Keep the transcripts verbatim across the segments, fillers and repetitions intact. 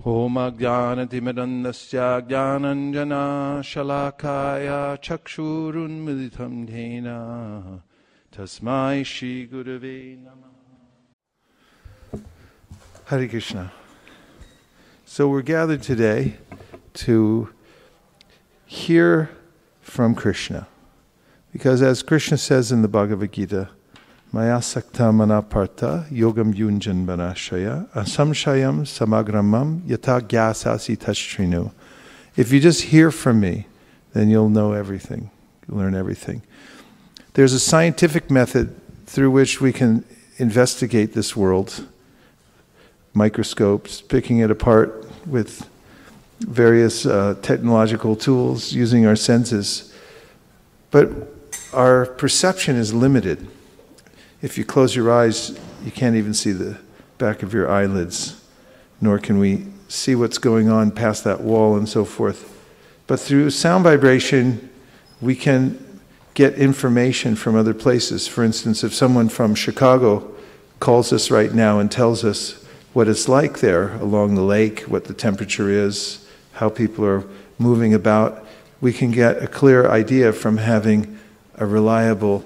Om Ajnanatimidandasya Jnananjana Shalakaya Chakshurun Militam Dhena Tasmai Shri Gurave Namah. Hare Krishna. So we're gathered today to hear from Krishna. Because as Krishna says in the Bhagavad Gita, Maya sakta manaparta yogam yunjan banashaya asamshayam samagramam yata gyasasi tashtrinu. If you just hear from me, then you'll know everything. You'll learn everything. There's a scientific method through which we can investigate this world. Microscopes, picking it apart with various uh, technological tools, using our senses. But our perception is limited. If you close your eyes, you can't even see the back of your eyelids, nor can we see what's going on past that wall and so forth. But through sound vibration, we can get information from other places. For instance, if someone from Chicago calls us right now and tells us what it's like there along the lake, what the temperature is, how people are moving about, we can get a clear idea from having a reliable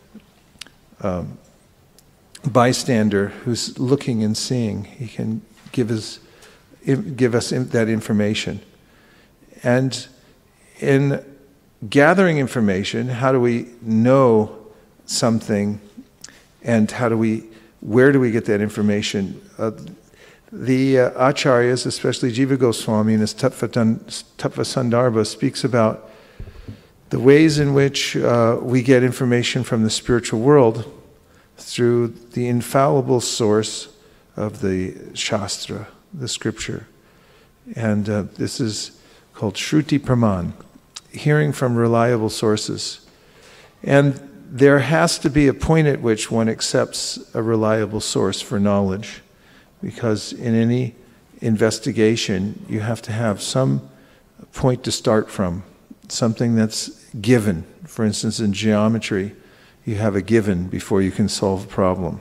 um, bystander who's looking and seeing. He can give us give us that information. And in gathering information, how do we know something, and how do we where do we get that information? Uh, the uh, acharyas, especially Jiva Goswami in his Tattva Sandarbha, speaks about the ways in which uh, we get information from the spiritual world through the infallible source of the Shastra, the scripture. And uh, this is called Shruti Praman, hearing from reliable sources. And there has to be a point at which one accepts a reliable source for knowledge, because in any investigation you have to have some point to start from, something that's given. For instance, in geometry, you have a given before you can solve a problem.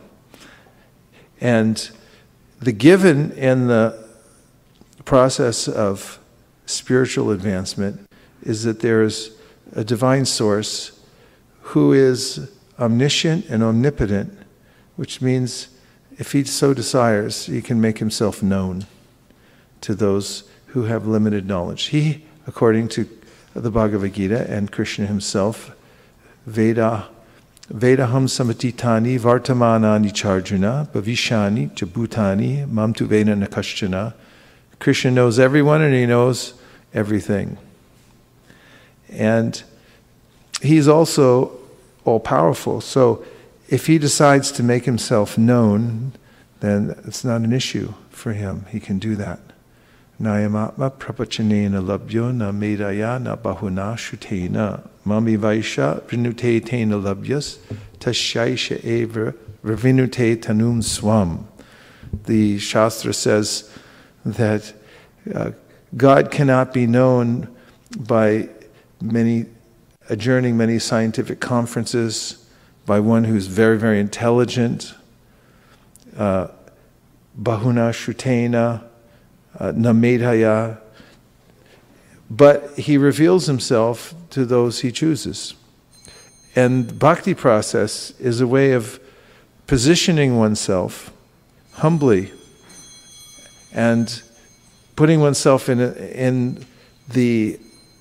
And the given in the process of spiritual advancement is that there is a divine source who is omniscient and omnipotent, which means if he so desires, he can make himself known to those who have limited knowledge. He, according to the Bhagavad Gita and Krishna himself, Veda Vedaham samatitani vartamanani charjuna bhavishani chabhutani mamtu veda nakashchana. Krishna knows everyone and he knows everything. And he's also all-powerful. So if he decides to make himself known, then it's not an issue for him. He can do that. Nayamatma prapachanena labhyo na medaya na bahuna shutena mami vaisha vinute tena labhyas tashaisha eva ravinute tanum swam. The Shastra says that uh, God cannot be known by many adjourning many scientific conferences, by one who's very, very intelligent, uh, bahuna shutena, Uh, Namedhaya, but he reveals himself to those he chooses. And bhakti process is a way of positioning oneself humbly and putting oneself in, a, in the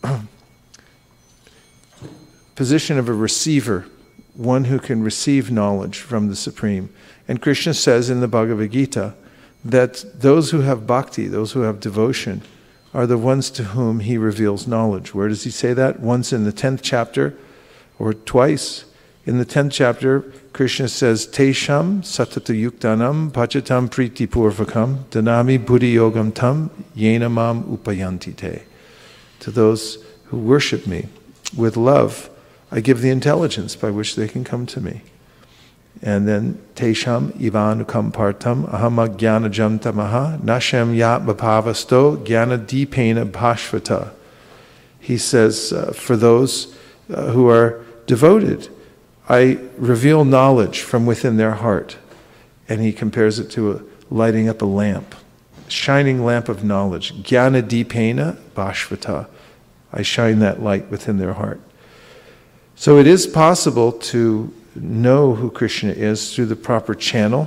position of a receiver, one who can receive knowledge from the Supreme. And Krishna says in the Bhagavad Gita that those who have bhakti, those who have devotion, are the ones to whom he reveals knowledge. Where does he say that? Once in the tenth chapter, or twice. In the tenth chapter, Krishna says, Tesham satata yuktanam pachatam priti purvakam danami buddhi yogam tam yena mam upayanti te. To those who worship me with love, I give the intelligence by which they can come to me. And then, Tesham ivanukam partam ahama jnana jamtamaha nashem yat bhavasto jnana dipena bhashvata. He says, uh, for those uh, who are devoted, I reveal knowledge from within their heart. And he compares it to a, lighting up a lamp. shining lamp of knowledge. Jnana dipena bhashvata. I shine that light within their heart. So it is possible to know who Krishna is through the proper channel.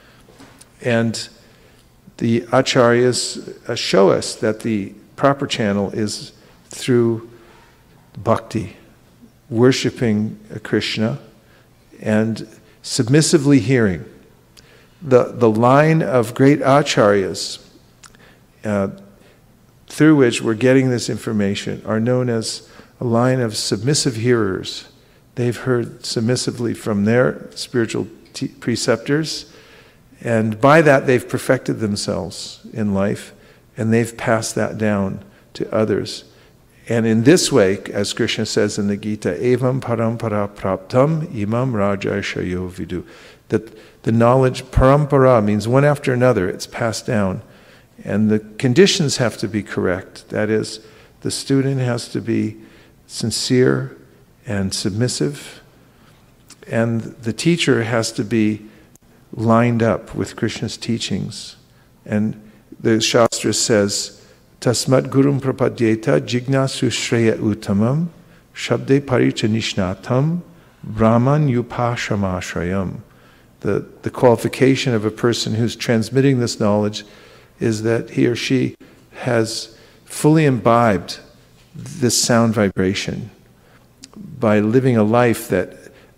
And the acharyas show us that the proper channel is through bhakti, worshipping Krishna and submissively hearing. The, the line of great acharyas uh, through which we're getting this information are known as a line of submissive hearers. They've heard submissively from their spiritual t- preceptors, and by that they've perfected themselves in life, and they've passed that down to others. And in this way, as Krishna says in the Gita, evam parampara praptam imam rajarshayo vidu, that the knowledge, parampara, means one after another, it's passed down. And the conditions have to be correct. That is, the student has to be sincere and submissive, and the teacher has to be lined up with Krishna's teachings. And the Shastra says, Tasmat gurum prapadyeta jignasu shreya uttamam shabde parichanishnatam brahman yupashamashrayam. The, the qualification of a person who's transmitting this knowledge is that he or she has fully imbibed this sound vibration by living a life that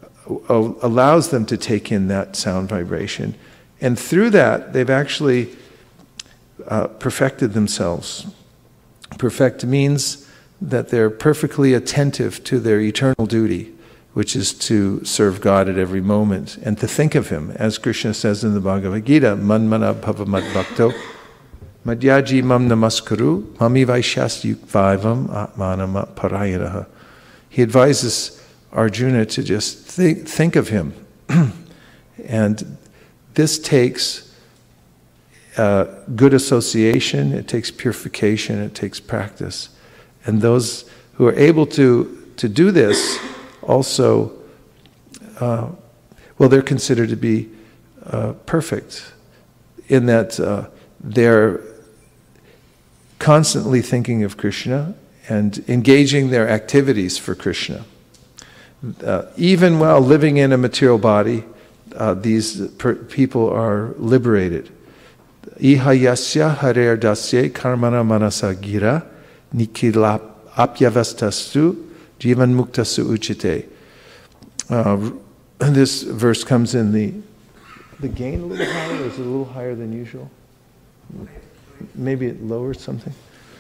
allows them to take in that sound vibration. And through that, they've actually uh, perfected themselves. Perfect means that they're perfectly attentive to their eternal duty, which is to serve God at every moment and to think of Him. As Krishna says in the Bhagavad Gita, Man mana bhava mad bhakto madhyaji mam namaskuru mami vaishyas yukvaivam atmanam parayanaha. He advises Arjuna to just think, think of him. And this takes uh, good association, it takes purification, it takes practice. And those who are able to, to do this also, uh, well, they're considered to be uh, perfect in that uh, they're constantly thinking of Krishna and engaging their activities for Krishna. Uh, even while living in a material body, uh, these per- people are liberated. Ihayasya harer dasye karmana manasa gira nikilap apyavastastu jivan muktasu uchite. Uh, this verse comes in the the gain a little higher, or is it a little higher than usual? Maybe it lowers something.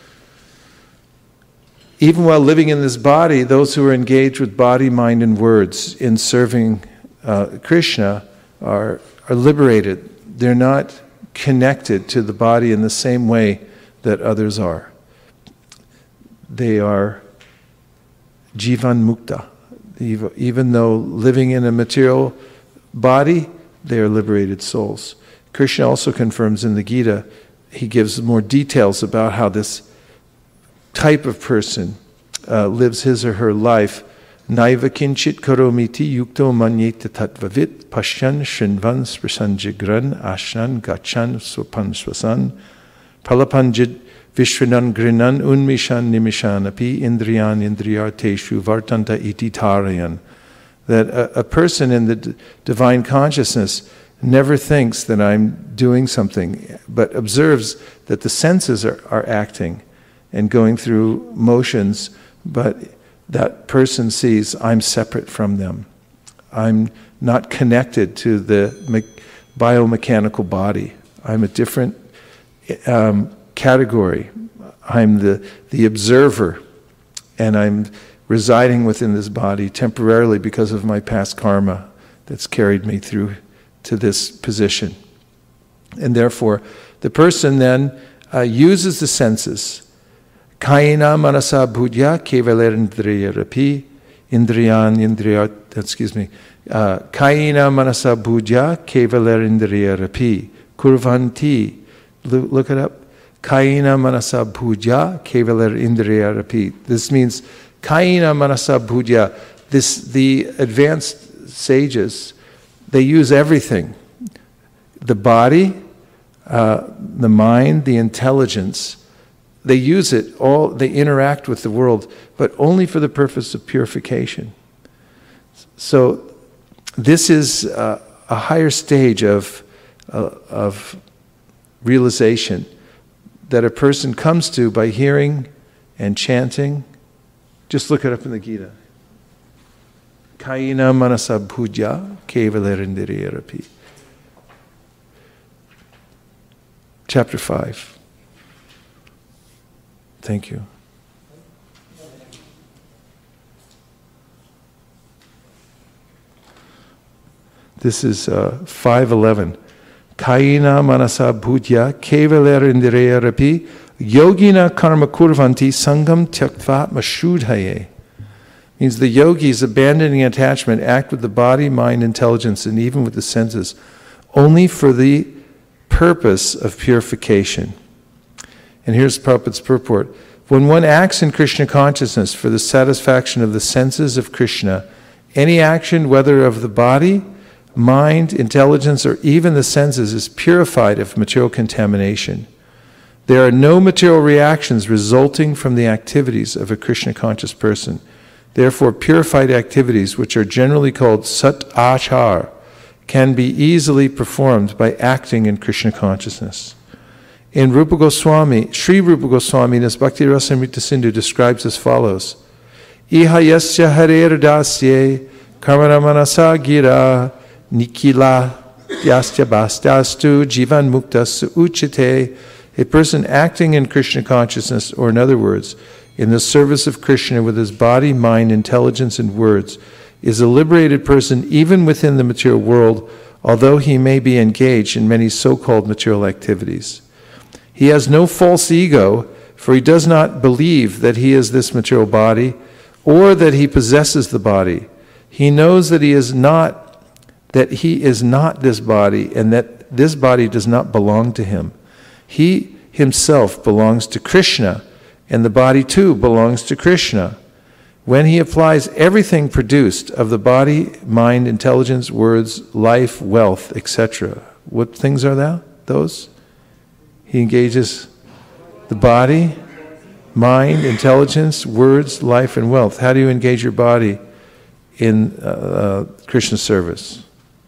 Even while living in this body, those who are engaged with body, mind, and words in serving uh, Krishna are, are liberated. They're not connected to the body in the same way that others are. They are jivan mukta. Even though living in a material body, they are liberated souls. Krishna also confirms in the Gita, he gives more details about how this type of person uh, lives his or her life. Naiva kinchit karomiti yukto manyeta tatvavit pashyan shinvan sprasanjigran ashnan gachan swapan swasan pralapanjid vishwanan grinan unmishan nimishanapi indriyan indriyarteshu vartanta iti tarayan. That a, a person in the d- divine consciousness never thinks that I'm doing something, but observes that the senses are, are acting and going through motions, but that person sees I'm separate from them. I'm not connected to the me- biomechanical body. I'm a different um, category. I'm the, the observer, and I'm residing within this body temporarily because of my past karma that's carried me through to this position. And therefore, the person then uh, uses the senses. Kayena manasa budhya kevaler indriya rapi indriyan indriya, excuse me, uh, Kayena manasa budhya kevaler indriya rapi kurvanti, look it up, Kayena manasa budhya kevaler indriya rapi. This means Kayena manasa budhya, this, the advanced sages, they use everything. The body, uh, the mind, the intelligence. They use it all, they interact with the world, but only for the purpose of purification. So this is uh, a higher stage of, uh, of realization that a person comes to by hearing and chanting. Just look it up in the Gita. Kayena manasa bhujya kevalerindriyarapi. Chapter five. Thank you. This is uh, five eleven. Kayena manasa bhujya kevalerindriyarapi yogina karma kurvanti sangam tyaktva mashudhaye. Means the yogis, abandoning attachment, act with the body, mind, intelligence, and even with the senses, only for the purpose of purification. And here's Prabhupada's purport. When one acts in Krishna consciousness for the satisfaction of the senses of Krishna, any action, whether of the body, mind, intelligence, or even the senses, is purified of material contamination. There are no material reactions resulting from the activities of a Krishna conscious person. Therefore, purified activities, which are generally called sat achar, can be easily performed by acting in Krishna consciousness. In Rupa Goswami, Sri Rupa Goswami in his Bhakti Rasamrita Sindhu describes as follows: Iha yasya harer dasye karmanamanasa gira nikila yasya bastastu jivan muktas uchite. A person acting in Krishna consciousness, or in other words, in the service of Krishna with his body, mind, intelligence, and words, is a liberated person even within the material world, although he may be engaged in many so-called material activities. He has no false ego, for he does not believe that he is this material body, or that he possesses the body. He knows that he is not, that he is not this body, and that this body does not belong to him. He himself belongs to Krishna, and the body too belongs to Krishna. When he applies everything produced of the body, mind, intelligence, words, life, wealth, et cetera. What things are that? Those? He engages the body, mind, intelligence, words, life, and wealth. How do you engage your body in uh, uh, Krishna service?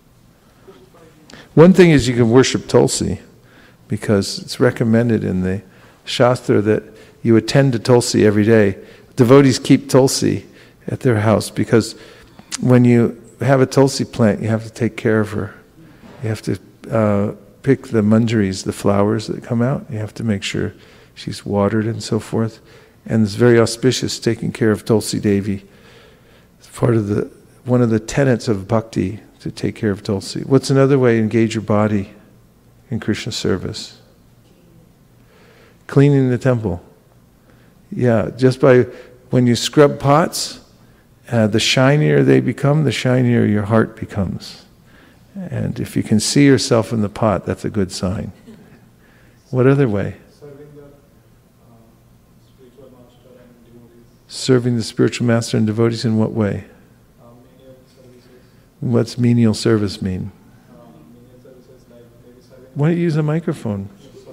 One thing is you can worship Tulsi, because it's recommended in the Shastra that you attend to Tulsi every day. Devotees keep Tulsi at their house because when you have a Tulsi plant, you have to take care of her. You have to uh, pick the manjaris, the flowers that come out. You have to make sure she's watered and so forth. And it's very auspicious taking care of Tulsi Devi. It's part of the one of the tenets of bhakti, to take care of Tulsi. What's another way to engage your body in Krishna service? Cleaning the temple. Yeah, just by, when you scrub pots, uh, the shinier they become, the shinier your heart becomes. And if you can see yourself in the pot, that's a good sign. What other way? Serving the uh, spiritual master and devotees. Serving the spiritual master and devotees in what way? Uh, menial services. What's menial service mean? Uh, menial services like maybe serving. Why don't you use a microphone?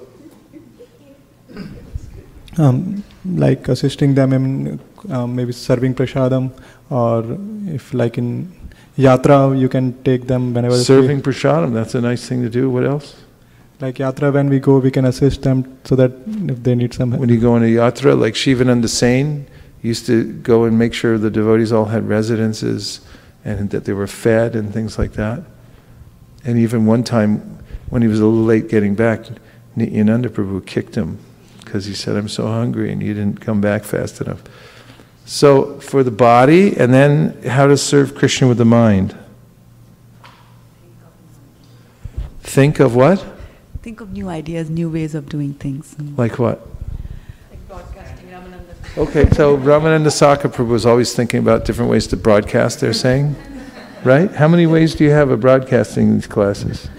Um, like assisting them in um, maybe serving prasadam, or if like in yatra you can take them whenever. Serving prasadam, that's a nice thing to do. What else? Like yatra, when we go, we can assist them so that if they need some help. When you go on a yatra, like Shivananda Sain used to go and make sure the devotees all had residences and that they were fed and things like that. And even one time, when he was a little late getting back, Nityananda Prabhu kicked him because he said, "I'm so hungry and you didn't come back fast enough." So for the body, and then how to serve Krishna with the mind. Think of what? Think of new ideas, new ways of doing things. Like what? Like broadcasting, Ramananda. Okay, so Ramananda Saka Prabhu was always thinking about different ways to broadcast, they're saying. Right? How many ways do you have of broadcasting these classes?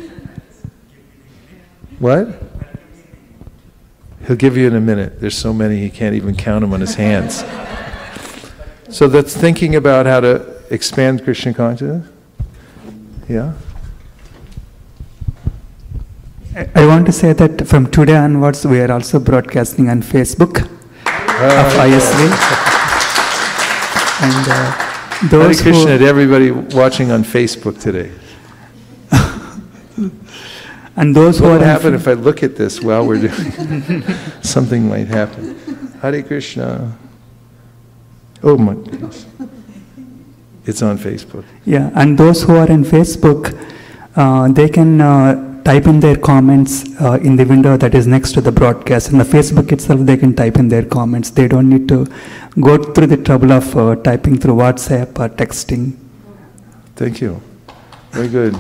What? He'll give you in a minute. There's so many he can't even count them on his hands. So that's thinking about how to expand Krishna consciousness? Yeah? I want to say that from today onwards, we are also broadcasting on Facebook Uh, of I S V. And uh, Hare those Krishna who, to everybody watching on Facebook today. and those who What are will in happen if I look at this while we're doing something might happen. Hare Krishna. Oh my goodness. It's on Facebook. Yeah, and those who are in Facebook, uh, they can uh, type in their comments uh, in the window that is next to the broadcast. In the Facebook itself, they can type in their comments. They don't need to go through the trouble of uh, typing through WhatsApp or texting. Thank you. Very good.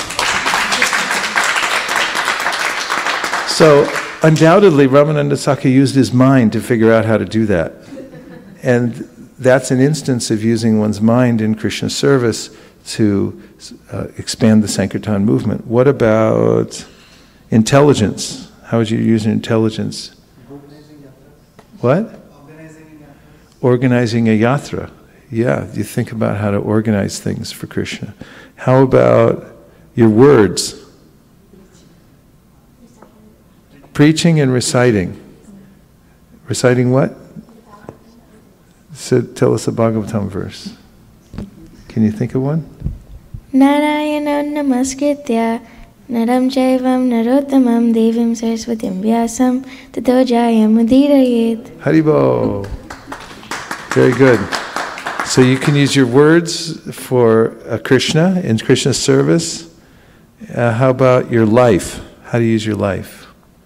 So, undoubtedly, Ramananda Saka used his mind to figure out how to do that. And that's an instance of using one's mind in Krishna service to uh, expand the Sankirtan movement. What about intelligence? How would you use intelligence? Organizing yatras. What? Organizing a yatra. Organizing a yatra. Yeah, you think about how to organize things for Krishna. How about your words? Preaching and reciting. Reciting what? So tell us a Bhagavatam verse. Can you think of one? Narayanam namaskritya naram chaivam narottamam devim saraswatim vyasam tato jayam udirayet. Haribo. Very good. So you can use your words for uh, Krishna in Krishna's service. Uh, how about your life? How do you use your life?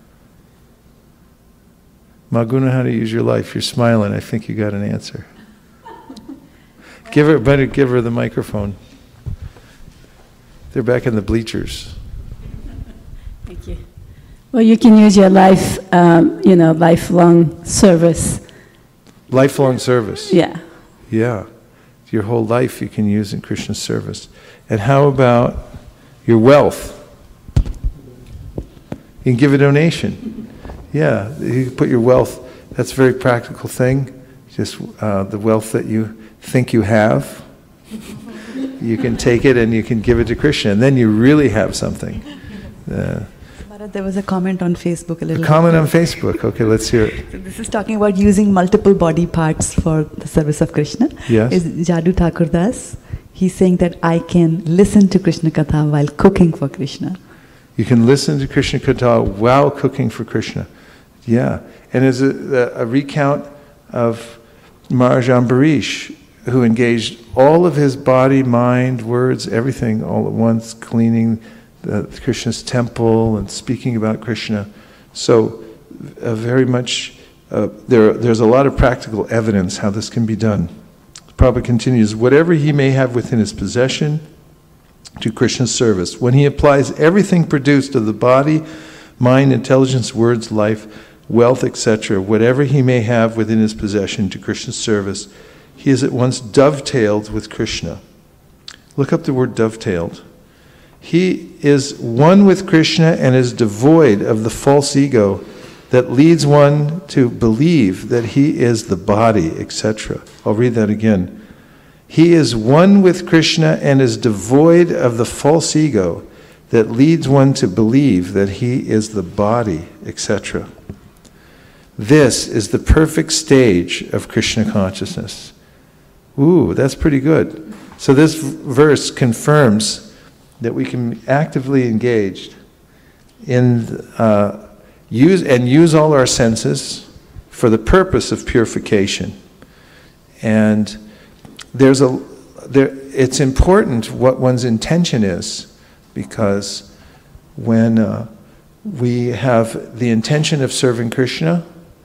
Maguna, how to use your life? You're smiling. I think you got an answer. Give her, better give her the microphone. They're back in the bleachers. Thank you. Well, you can use your life, um, you know, lifelong service. Lifelong service. Yeah. Yeah. Your whole life you can use in Krishna's service. And how about your wealth? You can give a donation. Yeah, you can put your wealth, that's a very practical thing. Just uh, the wealth that you think you have, you can take it and you can give it to Krishna, and then you really have something. Uh, Bharat, there was a comment on Facebook a little a comment bit. on Facebook. Okay, let's hear it. So this is talking about using multiple body parts for the service of Krishna. Yes. Is Jadu Thakur Das. He's saying that I can listen to Krishna Katha while cooking for Krishna. You can listen to Krishna Katha while cooking for Krishna. Yeah, and as a, a recount of Maharaj Ambarish, who engaged all of his body, mind, words, everything all at once, cleaning the, Krishna's temple and speaking about Krishna. So uh, very much, uh, there, there's a lot of practical evidence how this can be done. Prabhupada continues, whatever he may have within his possession to Krishna's service, when he applies everything produced of the body, mind, intelligence, words, life, wealth, et cetera, whatever he may have within his possession to Krishna's service, he is at once dovetailed with Krishna. Look up the word dovetailed. He is one with Krishna and is devoid of the false ego that leads one to believe that he is the body, et cetera. I'll read that again. He is one with Krishna and is devoid of the false ego that leads one to believe that he is the body, et cetera. This is the perfect stage of Krishna consciousness. Ooh, that's pretty good. So this verse confirms that we can be actively engaged in uh, use and use all our senses for the purpose of purification. And there's a there. It's important what one's intention is, because when uh, we have the intention of serving Krishna,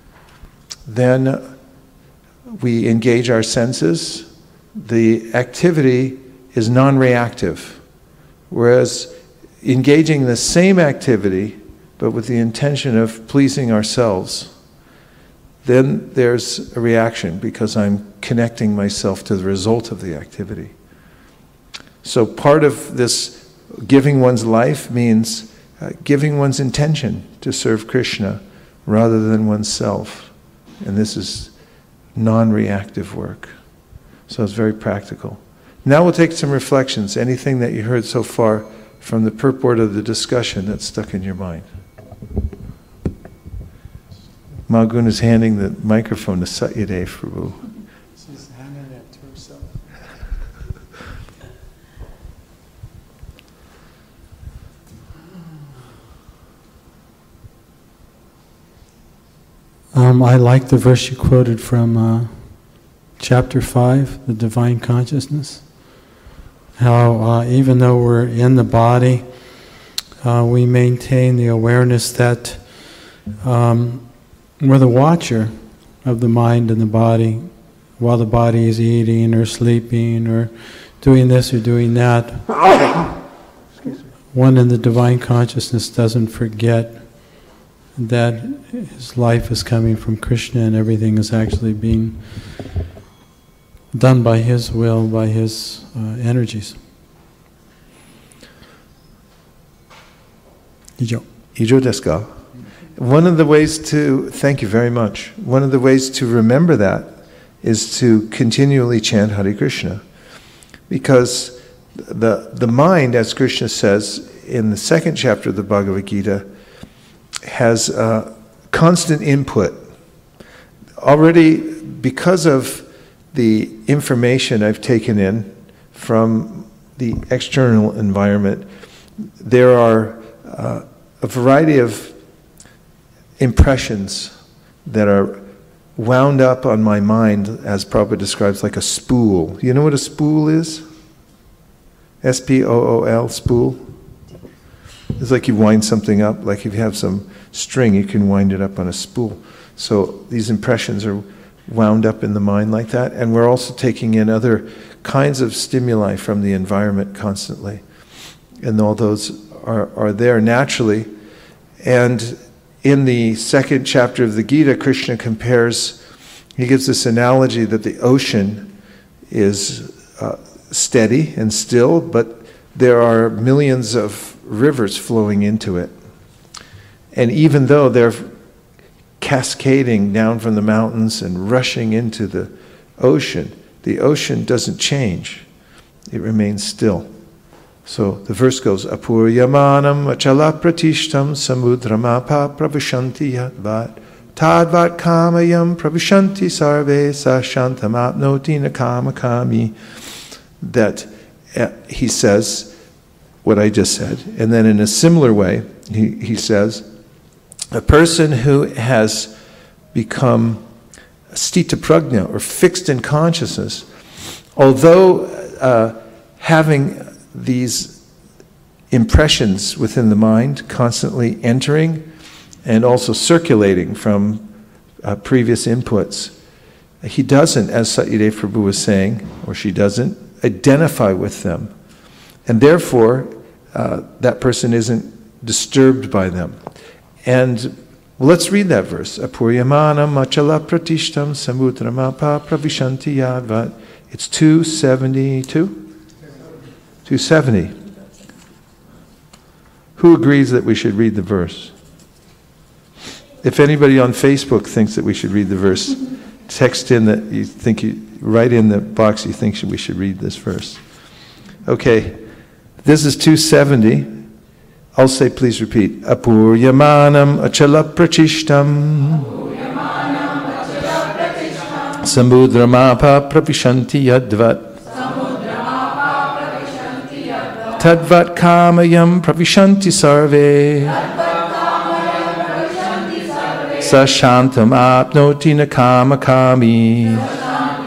then we engage our senses. The activity is non-reactive. Whereas engaging the same activity, but with the intention of pleasing ourselves, then there's a reaction because I'm connecting myself to the result of the activity. So part of this giving one's life means uh, giving one's intention to serve Krishna rather than oneself. And this is non-reactive work. So it's very practical. Now we'll take some reflections. Anything that you heard so far from the purport of the discussion that's stuck in your mind. Magun is handing the microphone to Satyadev Prabhu. She's handing it to herself. Um, I like the verse you quoted from uh, chapter five, the Divine Consciousness. How uh, even though we're in the body, uh, we maintain the awareness that um, we're the watcher of the mind and the body while the body is eating or sleeping or doing this or doing that. One in the Divine Consciousness doesn't forget that his life is coming from Krishna and everything is actually being done by his will, by his uh, energies. Ijo. Ijo desu ka? One of the ways to, thank you very much, one of the ways to remember that is to continually chant Hare Krishna. Because the, the mind, as Krishna says in the second chapter of the Bhagavad Gita, has uh, constant input. Already, because of the information I've taken in from the external environment, there are uh, a variety of impressions that are wound up on my mind, as Prabhupada describes, like a spool. You know what a spool is? S P O O L, spool. It's like you wind something up, like if you have some string, you can wind it up on a spool. So these impressions are wound up in the mind like that, and we're also taking in other kinds of stimuli from the environment constantly. And all those are, are there naturally. And in the second chapter of the Gita, Krishna compares, he gives this analogy that the ocean is uh, steady and still, but there are millions of rivers flowing into it. And even though they're cascading down from the mountains and rushing into the ocean, the ocean doesn't change. It remains still. So the verse goes, Apuryamanam achala pratishtam samudramapa pravishanti yadvat tadvat kamayam pravishanti sarve sa shantamapnoti nakamakami. That uh, he says what I just said. And then in a similar way, he, he says, a person who has become stita prajna, or fixed in consciousness, although uh, having these impressions within the mind constantly entering and also circulating from uh, previous inputs, he doesn't, as Satyadev Prabhu was saying, or she doesn't, identify with them. And therefore, uh, that person isn't disturbed by them. And well, let's read that verse. Apuryamanam achala pratishtam samudramapa pravishanti yadvat. It's two seventy-two? two seventy. Who agrees that we should read the verse? If anybody on Facebook thinks that we should read the verse, text in that you think you, write in the box you think we should read this verse. Okay, this is two seventy. I'll say, please repeat. Apuryamanam achala prachishtam samudramapa pravishanti yadvat tadvat kamayam pravishanti sarve sa shantam apnoti nakamakami.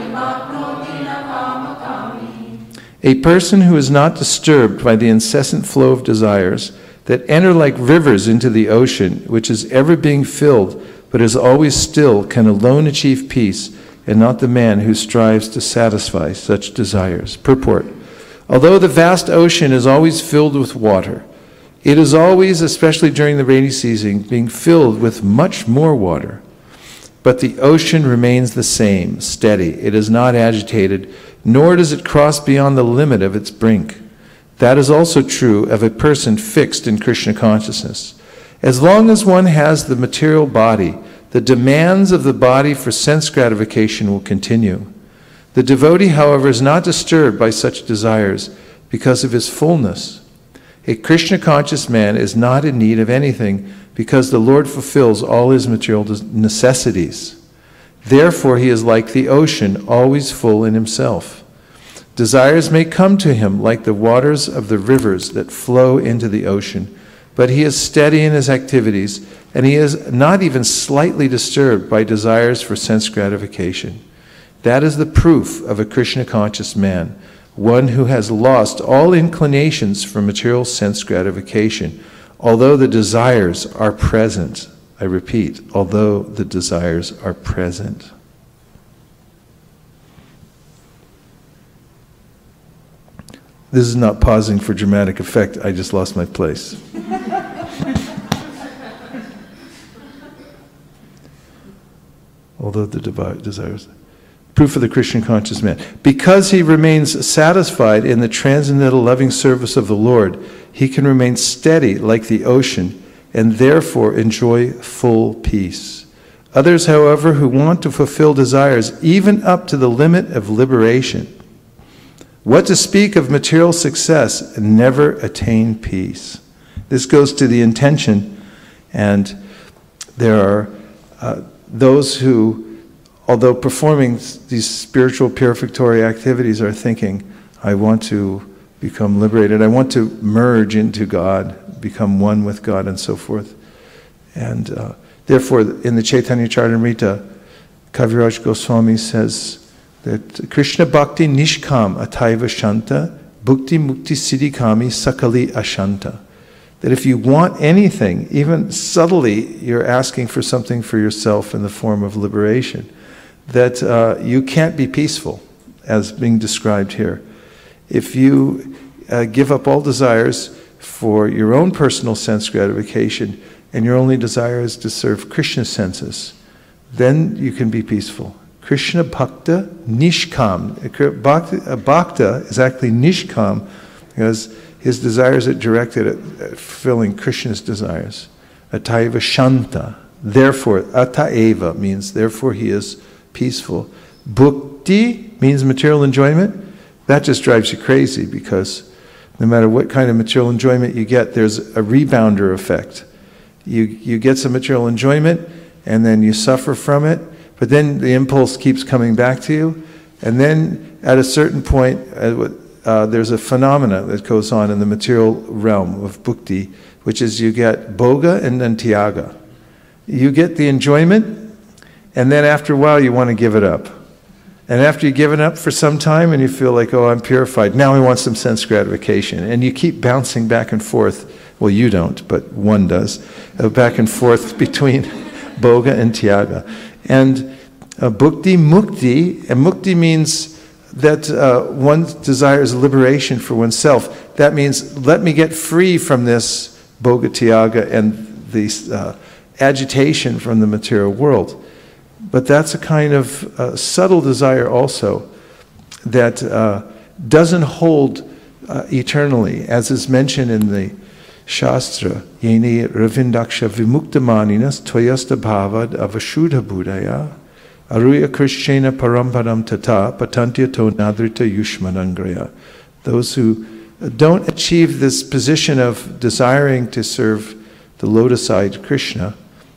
A person who is not disturbed by the incessant flow of desires that enter like rivers into the ocean, which is ever being filled but is always still, can alone achieve peace, and not the man who strives to satisfy such desires. Purport. Although the vast ocean is always filled with water, it is always, especially during the rainy season, being filled with much more water. But the ocean remains the same, steady. It is not agitated, nor does it cross beyond the limit of its brink. That is also true of a person fixed in Krishna consciousness. As long as one has the material body, the demands of the body for sense gratification will continue. The devotee, however, is not disturbed by such desires because of his fullness. A Krishna-conscious man is not in need of anything because the Lord fulfills all his material necessities. Therefore, he is like the ocean, always full in himself. Desires may come to him like the waters of the rivers that flow into the ocean, but he is steady in his activities, and he is not even slightly disturbed by desires for sense gratification. That is the proof of a Krishna-conscious man, one who has lost all inclinations for material sense gratification, although the desires are present. I repeat, although the desires are present. This is not pausing for dramatic effect. I just lost my place. Although the devi- desires. Proof of the Krishna conscious man. Because he remains satisfied in the transcendental loving service of the Lord, he can remain steady like the ocean and therefore enjoy full peace. Others, however, who want to fulfill desires even up to the limit of liberation, what to speak of material success, never attain peace. This goes to the intention, and there are uh, those who, although performing these spiritual purificatory activities, are thinking, I want to become liberated, I want to merge into God, become one with God, and so forth. And uh, therefore, in the Chaitanya Charitamrita, Kaviraj Goswami says that Krishna Bhakti Nishkam Ataiva Shanta, Bhukti Mukti Siddhikami Sakali Ashanta. That if you want anything, even subtly, you're asking for something for yourself in the form of liberation, that uh, you can't be peaceful, as being described here. If you uh, give up all desires for your own personal sense gratification, and your only desire is to serve Krishna's senses, then you can be peaceful. Krishna Bhakta Nishkam. Bhakta, Bhakta is actually Nishkam because his desires are directed at, at fulfilling Krishna's desires. Ataiva Shanta. Therefore, Ataeva means therefore he is peaceful. Bhukti means material enjoyment. That just drives you crazy because no matter what kind of material enjoyment you get, there's a rebounder effect. You, you get some material enjoyment and then you suffer from it, but then the impulse keeps coming back to you, and then at a certain point, uh, uh, there's a phenomena that goes on in the material realm of bhukti, which is you get bhoga and then tyaga. You get the enjoyment, and then after a while you want to give it up. And after you give it up for some time and you feel like, oh, I'm purified, now I want some sense gratification. And you keep bouncing back and forth, well, you don't, but one does, uh, back and forth between bhoga and tyaga. And uh, bhukti, mukti, and mukti means that uh, one desires liberation for oneself. That means, let me get free from this bhoga, tyaga, and the uh, agitation from the material world. But that's a kind of uh, subtle desire also that uh, doesn't hold uh, eternally, as is mentioned in the Shastra, Yeni Ravindaksha Vimuktamaninas Toyasta Bhavad Avashudha Buddhaya Aruya Krishnena Paramparam Tata Patantya To Nadrita Yushmanangraya. Those who don't achieve this position of desiring to serve the lotus-eyed Krishna,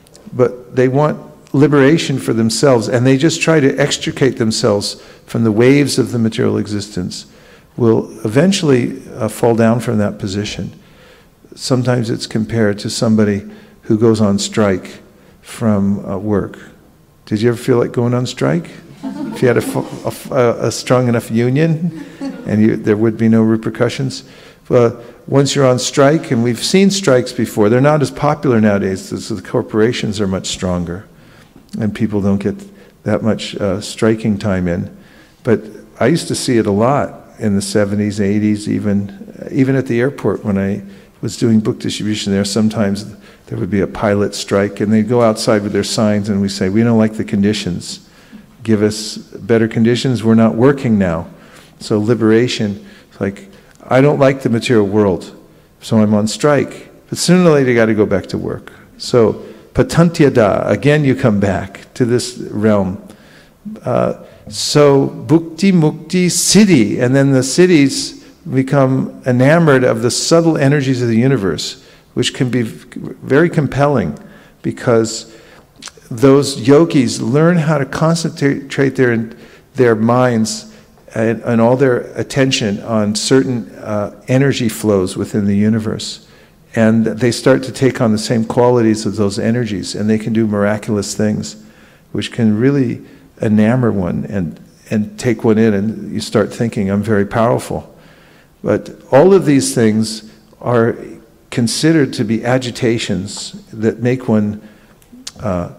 but they want liberation for themselves, and they just try to extricate themselves from the waves of the material existence, will eventually uh, fall down from that position. Sometimes it's compared to somebody who goes on strike from uh, work. Did you ever feel like going on strike? If you had a, a, a strong enough union and you, there would be no repercussions? Well, once you're on strike, and we've seen strikes before, they're not as popular nowadays, so the corporations are much stronger and people don't get that much uh, striking time in. But I used to see it a lot in the seventies, eighties, even, even at the airport when I was doing book distribution there. Sometimes there would be a pilot strike and they'd go outside with their signs and we say, we don't like the conditions. Give us better conditions. We're not working now. So liberation, it's like, I don't like the material world, so I'm on strike. But sooner or later you got to go back to work. So patantyada, again you come back to this realm. Uh, so bhukti, mukti, siddhi, and then the siddhis become enamored of the subtle energies of the universe, which can be very compelling because those yogis learn how to concentrate their, their minds and, and all their attention on certain uh, energy flows within the universe. And they start to take on the same qualities of those energies, and they can do miraculous things, which can really enamor one and, and take one in, and you start thinking, I'm very powerful. But all of these things are considered to be agitations that make one, uh,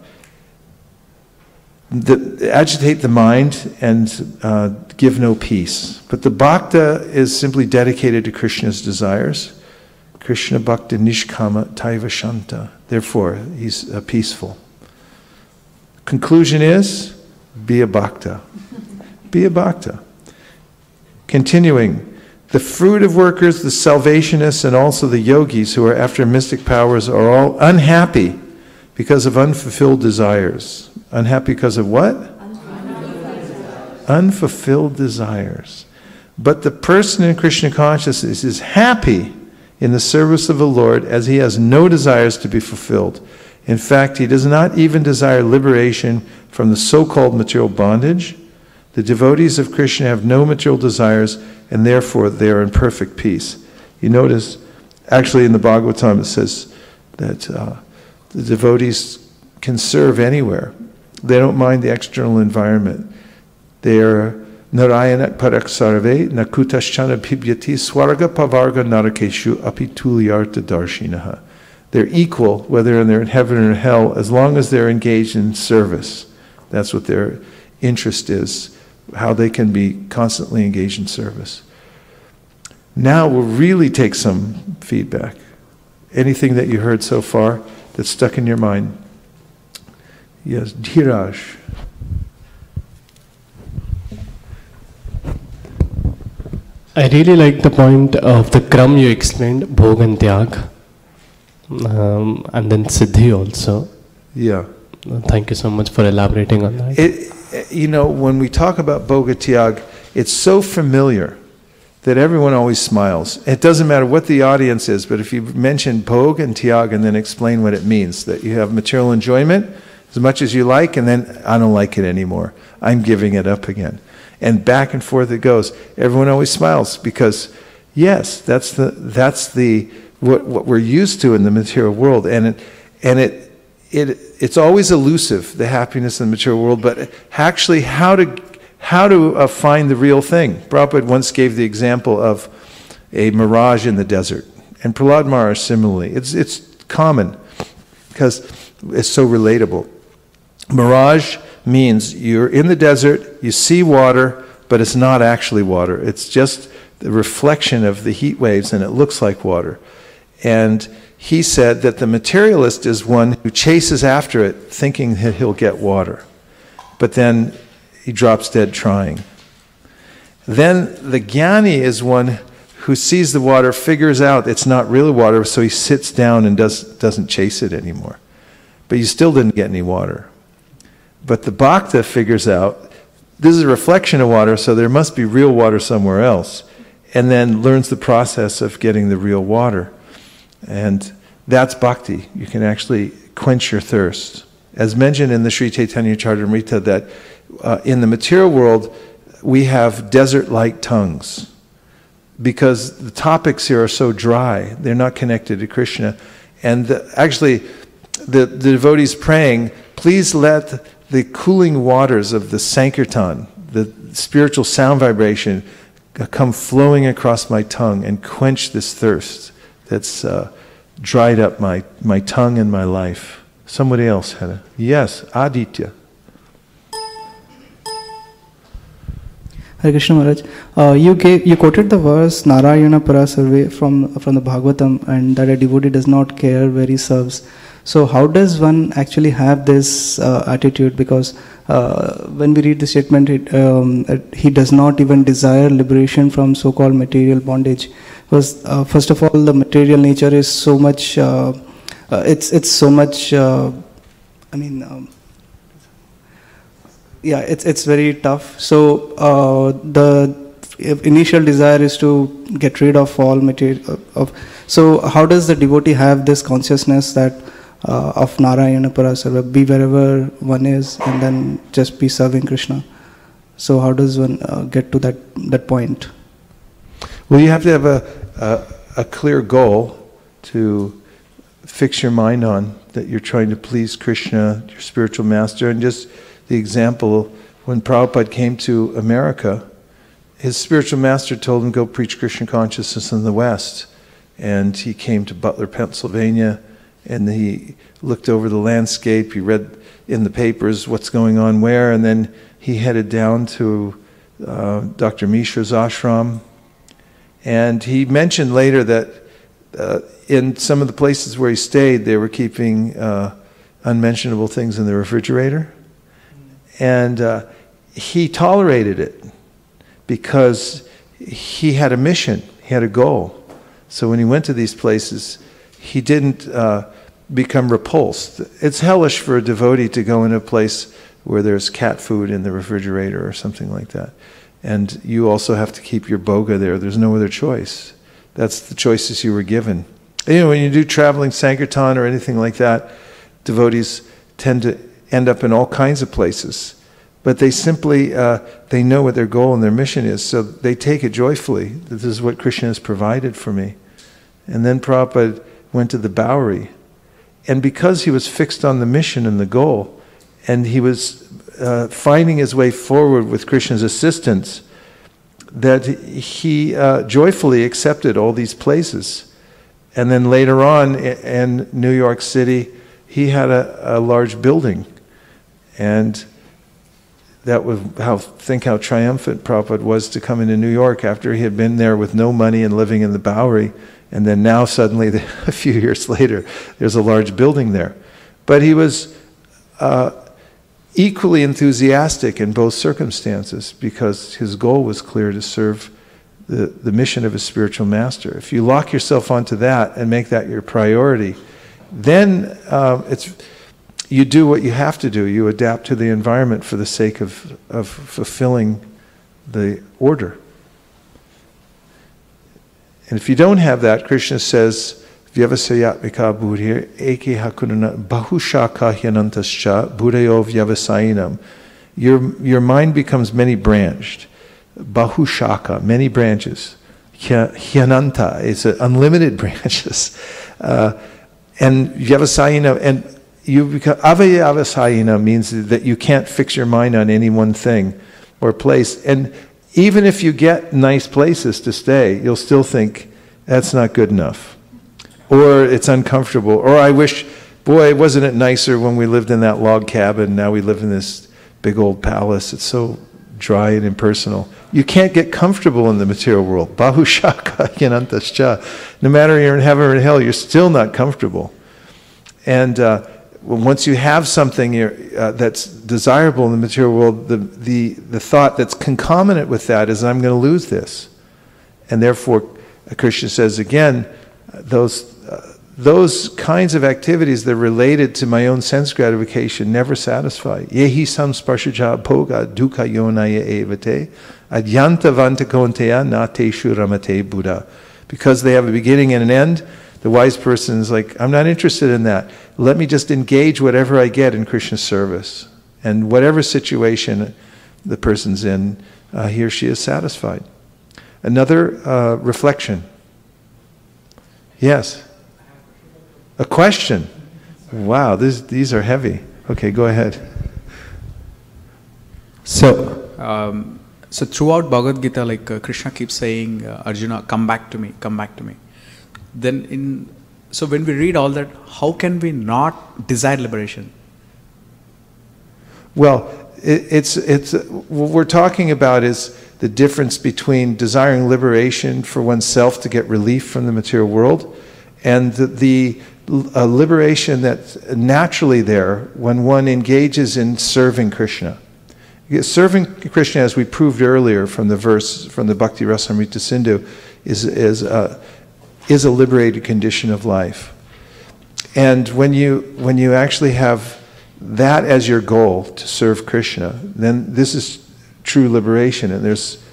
that agitate the mind and uh, give no peace. But the bhakta is simply dedicated to Krishna's desires. Krishna bhakta nishkama taiva shanta. Therefore, he's uh, peaceful. Conclusion is, be a bhakta. Be a bhakta. Continuing, the fruit of workers, the salvationists, and also the yogis who are after mystic powers are all unhappy because of unfulfilled desires. Unhappy because of what? Unfulfilled desires. Unfulfilled desires. But the person in Krishna consciousness is happy in the service of the Lord, as he has no desires to be fulfilled. In fact, he does not even desire liberation from the so-called material bondage. The devotees of Krishna have no material desires, and therefore they are in perfect peace. You notice, actually in the Bhagavatam it says that uh, the devotees can serve anywhere. They don't mind the external environment. They are Narayana parak sarve nakutaschana pibhyati swarga pavarga narakeshu apitulyarta darshinaha. They're equal whether they're in heaven or in hell as long as they're engaged in service. That's what their interest is, how they can be constantly engaged in service. Now we'll really take some feedback. Anything that you heard so far that's stuck in your mind? Yes, Dhiraj. I really like the point of the Kram you explained, Bhog and Tyag, um, and then Siddhi also. Yeah. Thank you so much for elaborating on that. It, you know, when we talk about Bhoga Tyag, it's so familiar that everyone always smiles. It doesn't matter what the audience is, but if you mention Bhog and Tyag and then explain what it means, that you have material enjoyment as much as you like, and then I don't like it anymore. I'm giving it up again. And back and forth it goes. Everyone always smiles because, yes, that's the that's the what what we're used to in the material world, and it and it it it's always elusive, the happiness in the material world. But actually, how to how to uh, find the real thing? Prabhupada once gave the example of a mirage in the desert, and Prahlad Maharaj similarly. It's it's common because it's so relatable. Mirage means you're in the desert, you see water, but it's not actually water. It's just the reflection of the heat waves, and it looks like water. And he said that the materialist is one who chases after it thinking that he'll get water. But then he drops dead trying. Then the jnani is one who sees the water, figures out it's not really water, so he sits down and does, doesn't chase it anymore. But you still didn't get any water. But the bhakta figures out, this is a reflection of water, so there must be real water somewhere else. And then learns the process of getting the real water. And that's bhakti. You can actually quench your thirst. As mentioned in the Sri Chaitanya Charitamrita, that uh, in the material world, we have desert-like tongues. Because the topics here are so dry, they're not connected to Krishna. And the, actually, the, the devotees praying, please let the cooling waters of the Sankirtan, the spiritual sound vibration, come flowing across my tongue and quench this thirst that's uh, dried up my, my tongue and my life. Somebody else had a... Yes, Aditya. Hare Krishna Maharaj, uh, you gave, you quoted the verse Narayana Parasarve from from the Bhagavatam, and that a devotee does not care where he serves. So how does one actually have this uh, attitude? Because uh, when we read the statement, it, um, it, he does not even desire liberation from so-called material bondage. Because uh, first of all, the material nature is so much. Uh, uh, it's it's so much. Uh, I mean. Um, Yeah, it's it's very tough. So uh, the if initial desire is to get rid of all material. Of, so how does the devotee have this consciousness that uh, of Narayana Parasarva, be wherever one is, and then just be serving Krishna? So how does one uh, get to that that point? Well, you have to have a, a a clear goal to fix your mind on, that you're trying to please Krishna, your spiritual master. And just the example, when Prabhupada came to America, his spiritual master told him, go preach Krishna consciousness in the West. And he came to Butler, Pennsylvania, and he looked over the landscape, he read in the papers what's going on where, and then he headed down to uh, Doctor Mishra's ashram. And he mentioned later that uh, in some of the places where he stayed, they were keeping uh, unmentionable things in the refrigerator. And uh, he tolerated it because he had a mission, he had a goal. So when he went to these places, he didn't uh, become repulsed. It's hellish for a devotee to go in a place where there's cat food in the refrigerator or something like that. And you also have to keep your boga there. There's no other choice. That's the choices you were given. And, you know, when you do traveling Sankirtan or anything like that, devotees tend to end up in all kinds of places. But they simply, uh, they know what their goal and their mission is, so they take it joyfully. This is what Krishna has provided for me. And then Prabhupada went to the Bowery. And because he was fixed on the mission and the goal, and he was uh, finding his way forward with Krishna's assistance, that he uh, joyfully accepted all these places. And then later on in New York City, he had a, a large building. And that was how, think how triumphant Prabhupada was to come into New York after he had been there with no money and living in the Bowery. And then now suddenly, a few years later, there's a large building there. But he was uh, equally enthusiastic in both circumstances because his goal was clear, to serve the, the mission of his spiritual master. If you lock yourself onto that and make that your priority, then uh, it's you do what you have to do. You adapt to the environment for the sake of, of fulfilling the order. And if you don't have that, Krishna says, Vyavasayatmika buddhir eke hakunana bahushaka hyanantascha buddhayo vyavasayanam. Your, your mind becomes many-branched. Bahushaka, many branches. Hyananta is unlimited branches. Uh, and vyavasayana, and you become, avayavasayana means that you can't fix your mind on any one thing or place. And even if you get nice places to stay, you'll still think, that's not good enough. Or it's uncomfortable. Or I wish, boy, wasn't it nicer when we lived in that log cabin, now we live in this big old palace. It's so dry and impersonal. You can't get comfortable in the material world. Bahushaka yanantascha. No matter you're in heaven or in hell, you're still not comfortable. And uh, once you have something uh, that's desirable in the material world, the, the, the thought that's concomitant with that is, I'm going to lose this. And therefore, Krishna says again, those, uh, those kinds of activities that are related to my own sense gratification never satisfy. Yehi samsparshaja bhoga dukkha yonaya evate adyanta vantakonteya nateshu ramate buddha. Because they have a beginning and an end, the wise person is like, I'm not interested in that. Let me just engage whatever I get in Krishna's service. And whatever situation the person's in, uh, he or she is satisfied. Another uh, reflection. Yes? A question? Wow, this, these are heavy. Okay, go ahead. So, um, so throughout Bhagavad Gita, like uh, Krishna keeps saying, uh, Arjuna, come back to me, come back to me. Then in, so when we read all that, how can we not desire liberation? Well, it, it's, it's, what we're talking about is the difference between desiring liberation for oneself to get relief from the material world and the, the uh, liberation that's naturally there when one engages in serving Krishna. Serving Krishna, as we proved earlier from the verse from the Bhakti Rasamrita Sindhu, is, is, uh, is a liberated condition of life. And when you, when you actually have that as your goal, to serve Krishna, then this is true liberation. And there's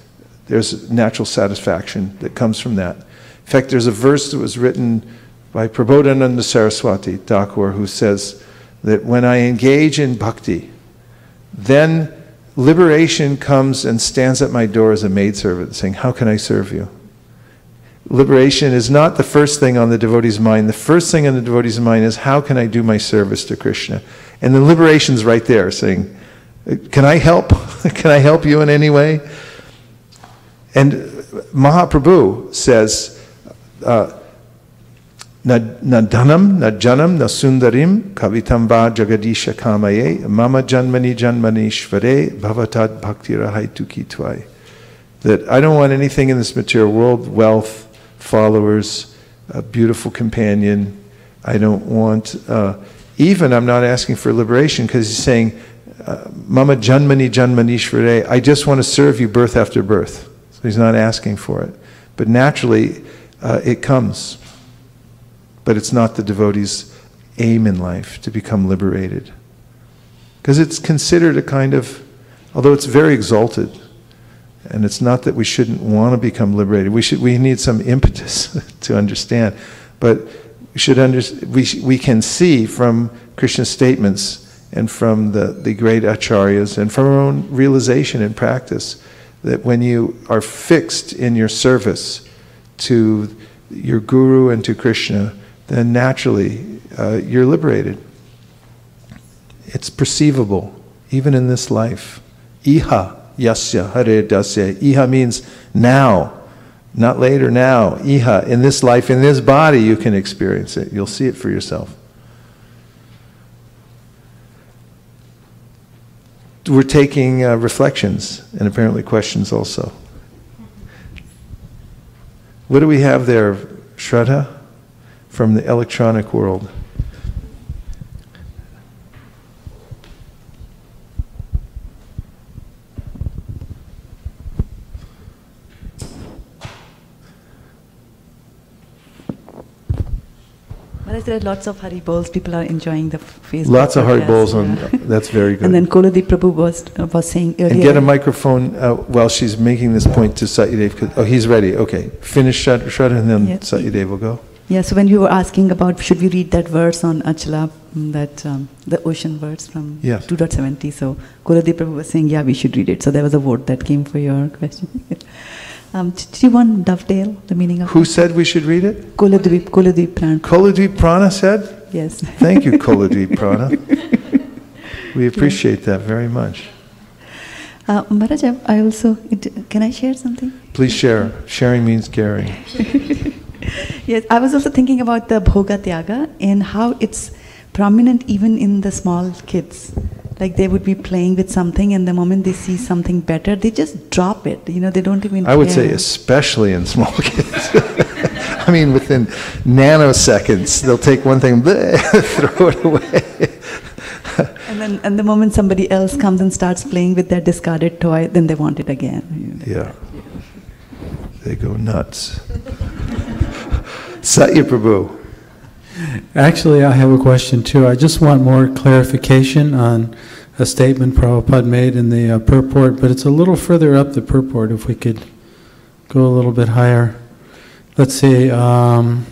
There's natural satisfaction that comes from that. In fact, there's a verse that was written by Prabodhananda Saraswati Thakur who says that when I engage in bhakti, then liberation comes and stands at my door as a maidservant saying, how can I serve you? Liberation is not the first thing on the devotee's mind. The first thing on the devotee's mind is, how can I do my service to Krishna? And the liberation's right there, saying, can I help? Can I help you in any way? And Mahaprabhu says, uh, na dhanam, na janam, na sundarim, kavitam va jagadisha kamaye, mama janmani janmanishvare, bhavatad bhaktirahaitu kitvai. That I don't want anything in this material world, wealth, followers, a beautiful companion. I don't want, uh, even I'm not asking for liberation, because he's saying, uh, mama janmani janmanishvare, I just want to serve you birth after birth. So he's not asking for it. But naturally, uh, it comes. But it's not the devotee's aim in life to become liberated. Because it's considered a kind of, although it's very exalted, and it's not that we shouldn't want to become liberated. We should. We need some impetus to understand. But we should under, we, we can see from Krishna's statements and from the, the great acharyas and from our own realization and practice that when you are fixed in your service to your guru and to Krishna, then naturally uh, you're liberated. It's perceivable, even in this life. Iha yasya hare dasya. Iha means now, not later, now. Iha, in this life, in this body, you can experience it. You'll see it for yourself. We're taking uh, reflections and apparently questions also. What do we have there, Shraddha? From the electronic world. Maharaj, there are lots of Hari Bols. People are enjoying the Facebook. Lots of Hari podcast. Bols on. That's very good. And then Koladeep Prabhu was uh, was saying earlier. And get a microphone uh, while she's making this point to Satyadev. Oh, he's ready. Okay, finish Shraddha and then yes. Satyadev will go. Yeah. So when we were asking about should we read that verse on Achala, that um, the ocean verse from yes. two point seventy. So Koladeep Prabhu was saying, yeah, we should read it. So there was a vote that came for your question. Um, did you want dovetail the meaning of Who it? said we should read it? Koladweep, Koladweep Prana. Koladweep Prana said? Yes. Thank you, Koladweep Prana. We appreciate that very much. Uh, Maharaj, I also, it, can I share something? Please share. Sharing means caring. Yes, I was also thinking about the Bhoga Tyaga and how it's prominent even in the small kids. Like they would be playing with something and the moment they see something better, they just drop it. You know, they don't even I would care. say especially in small kids. I mean, within nanoseconds, they'll take one thing, bleh, throw it away. And then and the moment somebody else comes and starts playing with their discarded toy, then they want it again. You know. Yeah. They go nuts. Satya Prabhu. Actually, I have a question too. I just want more clarification on a statement Prabhupada made in the uh, purport, but it's a little further up the purport if we could go a little bit higher. Let's see. Um,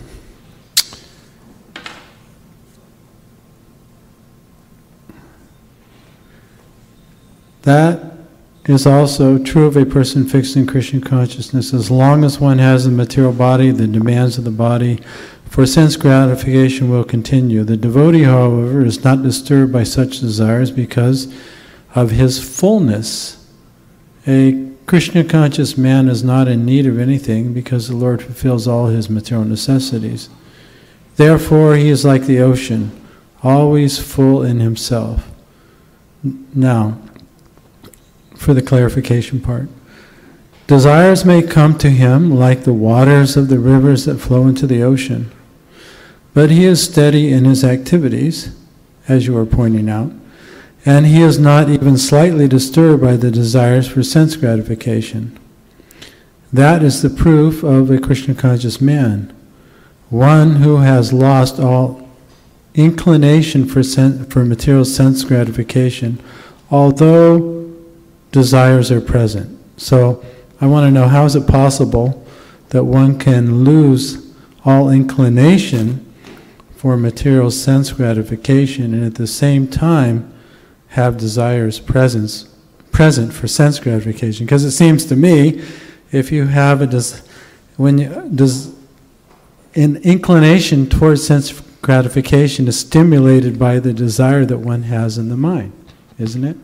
that is also true of a person fixed in Krishna consciousness. As long as one has the material body, the demands of the body for sense gratification will continue. The devotee, however, is not disturbed by such desires because of his fullness. A Krishna conscious man is not in need of anything because the Lord fulfills all his material necessities. Therefore, he is like the ocean, always full in himself. Now, for the clarification part. Desires may come to him like the waters of the rivers that flow into the ocean, but he is steady in his activities, as you are pointing out, and he is not even slightly disturbed by the desires for sense gratification. That is the proof of a Krishna conscious man, one who has lost all inclination for, sen- for material sense gratification, although desires are present. So, I want to know, how is it possible that one can lose all inclination for material sense gratification and at the same time have desires presence, present for sense gratification? Because it seems to me, if you have a des- when you, does an inclination towards sense gratification is stimulated by the desire that one has in the mind, isn't it?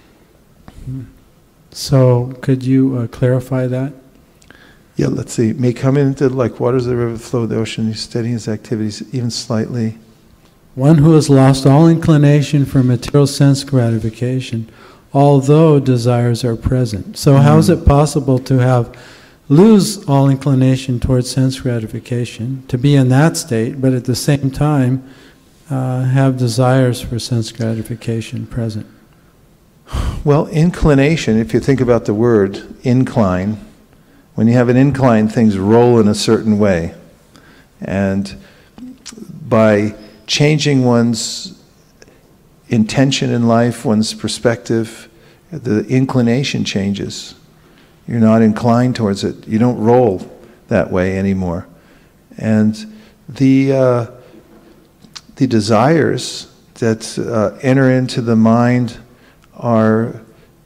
So, could you uh, clarify that? Yeah, let's see. May come into like waters of the river flow of the ocean, he's steadying his activities even slightly. One who has lost all inclination for material sense gratification, although desires are present. So, mm. how is it possible to have lose all inclination towards sense gratification, to be in that state, but at the same time uh, have desires for sense gratification present? Well, inclination, if you think about the word incline, when you have an incline, things roll in a certain way. And by changing one's intention in life, one's perspective, the inclination changes. You're not inclined towards it. You don't roll that way anymore. And the uh, the desires that uh, enter into the mind are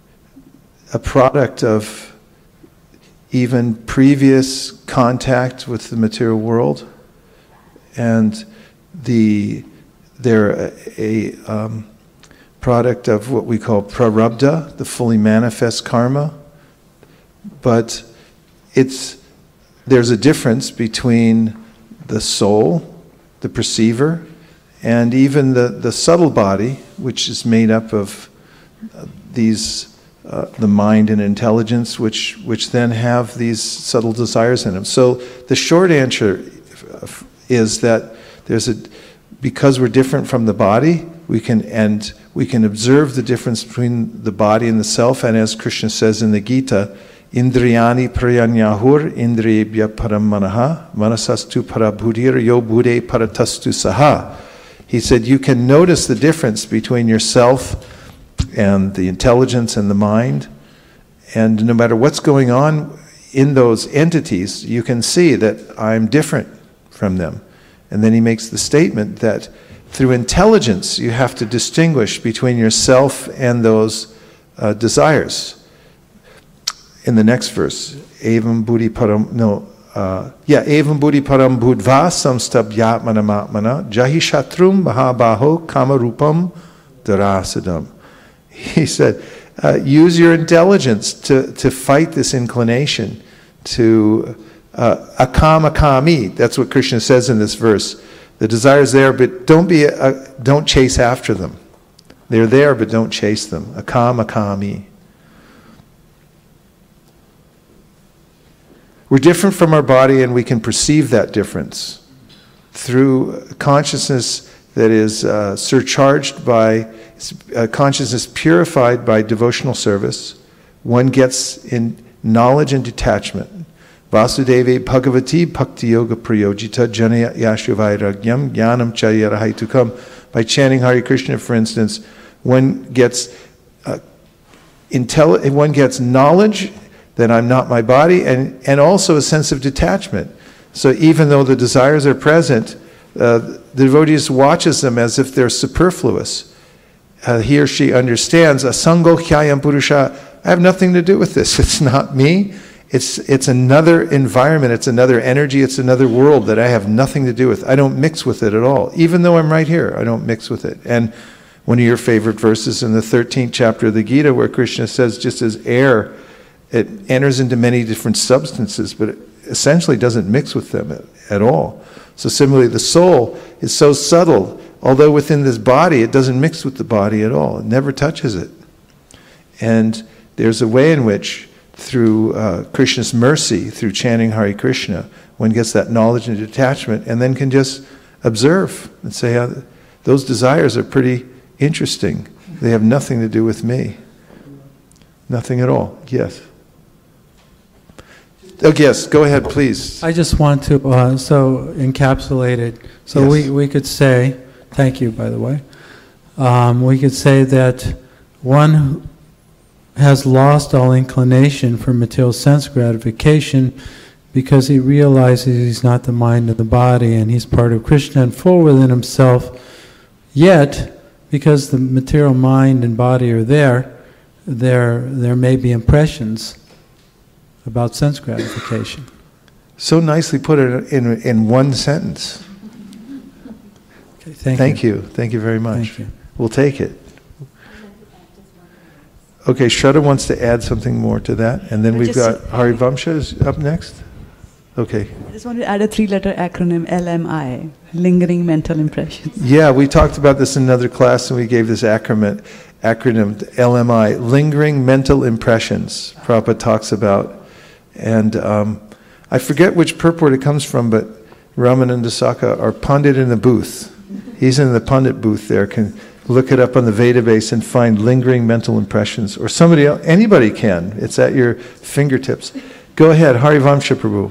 a product of even previous contact with the material world, and the they're a, a um, product of what we call prarabdha, the fully manifest karma. But it's there's a difference between the soul, the perceiver, and even the, the subtle body, which is made up of uh, these uh, the mind and intelligence, which which then have these subtle desires in them. So the short answer is that there's a because we're different from the body, we can and we can observe the difference between the body and the self. And as Krishna says in the Gita, Indriyani prayanyahur indriyebhya param manaha manasastu parabhudir yo bhude paratastu saha. He said you can notice the difference between yourself and the intelligence and the mind, and no matter what's going on in those entities, you can see that I'm different from them. And then he makes the statement that through intelligence you have to distinguish between yourself and those uh, desires. In the next verse, evam buddhi param, no, uh, yeah, evam buddhi param budva samstabhyatmanamatmana jahi shatrum mahabaho kamarupam darasadam. He said, uh, use your intelligence to, to fight this inclination to uh, akam akami. That's what Krishna says in this verse. The desire's there, but don't be, uh, don't chase after them. They're there, but don't chase them. Akam akami. We're different from our body, and we can perceive that difference through consciousness that is uh, surcharged by, uh, consciousness purified by devotional service. One gets in knowledge and detachment. Vasudeve Bhagavati Bhakti Yoga Prayojita Jana Yashuvairagyam Jnanam Chayarahaitukam. By chanting Hare Krishna, for instance, one gets uh, intelli- one gets knowledge that I'm not my body, and, and also a sense of detachment. So even though the desires are present, uh, the devotee just watches them as if they're superfluous. Uh, he or she understands, asango hyayam purusha, I have nothing to do with this. It's not me. It's, it's another environment, it's another energy, it's another world that I have nothing to do with. I don't mix with it at all. Even though I'm right here, I don't mix with it. And one of your favorite verses in the thirteenth chapter of the Gita, where Krishna says, just as air, it enters into many different substances, but it essentially doesn't mix with them at, at all. So similarly, the soul is so subtle, although within this body, it doesn't mix with the body at all. It never touches it. And there's a way in which, through uh, Krishna's mercy, through chanting Hare Krishna, one gets that knowledge and detachment, and then can just observe and say, oh, those desires are pretty interesting. They have nothing to do with me. Nothing at all. Yes. Oh, yes, go ahead, please. I just want to, uh, so encapsulate it. So yes. we, we could say, thank you, by the way. Um, we could say that one has lost all inclination for material sense gratification because he realizes he's not the mind of the body and he's part of Krishna and full within himself. Yet, because the material mind and body are there, there, there may be impressions about sense gratification. So nicely put it in, in one sentence. Okay, thank, thank you. you. Thank you very much. Thank you. We'll take it. Okay, Shraddha wants to add something more to that, and then I we've just- got Harivamsha is up next. Okay. I just want to add a three-letter acronym, L M I, lingering mental impressions. Yeah, we talked about this in another class, and we gave this acronym, acronym L M I, lingering mental impressions. Prabhupada talks about, and um, I forget which purport it comes from, but Ramananda Saka, our Pandit in the booth, he's in the Pandit booth there, can look it up on the Vedabase and find lingering mental impressions, or somebody else, anybody can. It's at your fingertips. Go ahead, Harivamsha Prabhu.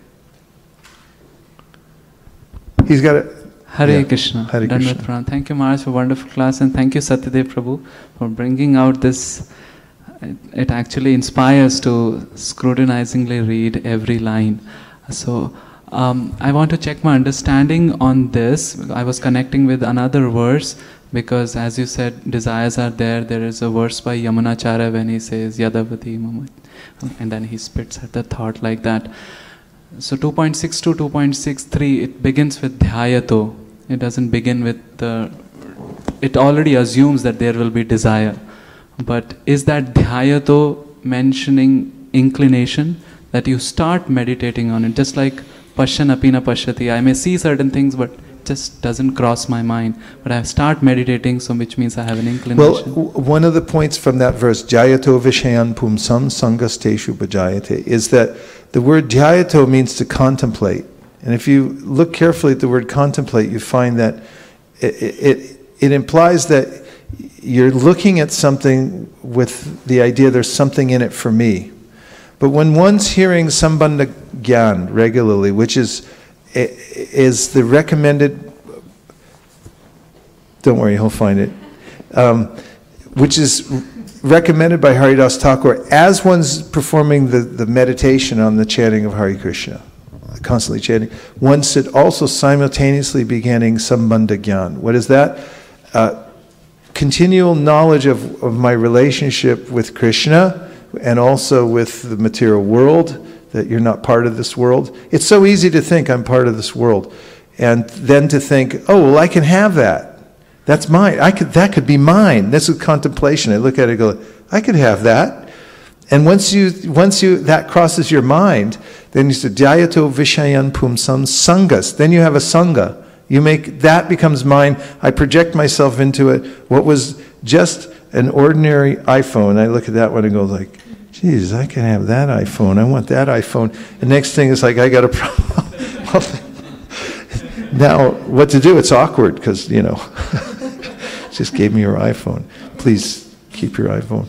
He's got it. Hare yeah. Krishna. Hare Dandavat Krishna. Pranam. Thank you, Maharaj, for a wonderful class, and thank you, Satyadev Prabhu, for bringing out this. It actually inspires to scrutinizingly read every line. So, um, I want to check my understanding on this. I was connecting with another verse because, as you said, desires are there. There is a verse by Yamunacharya when he says Yadavati Mama, and then he spits at the thought like that. So two point six to two point six three, it begins with dhyato. It doesn't begin with the... It already assumes that there will be desire. But is that dhyato mentioning inclination? That you start meditating on it, just like Pashyan apina pashyati. I may see certain things, but it just doesn't cross my mind. But I start meditating, so which means I have an inclination. Well, w- one of the points from that verse, Jayato Vishayan Pumsam Sangasteshu Bhajayate, is that the word Jayato means to contemplate. And if you look carefully at the word contemplate, you find that it, it, it implies that you're looking at something with the idea there's something in it for me. But when one's hearing Sambandha Gyan regularly, which is, is the recommended, don't worry, he'll find it, um, which is recommended by Haridas Thakur as one's performing the, the meditation on the chanting of Hare Krishna, constantly chanting, one should also simultaneously be getting Sambandha Gyan. What is that? Uh, continual knowledge of, of my relationship with Krishna and also with the material world, that you're not part of this world. It's so easy to think I'm part of this world. And then to think, oh, well, I can have that. That's mine. I could, that could be mine. This is contemplation. I look at it and go, I could have that. And once you, once you, that crosses your mind, then you say, Jayato Vishayan Pumsam Sangas. Then you have a Sangha. You make, that becomes mine. I project myself into it. What was just an ordinary iPhone, I look at that one and go like, geez, I can have that iPhone. I want that iPhone. The next thing is like, I got a problem. Now, what to do? It's awkward because, you know, just gave me your iPhone. Please keep your iPhone.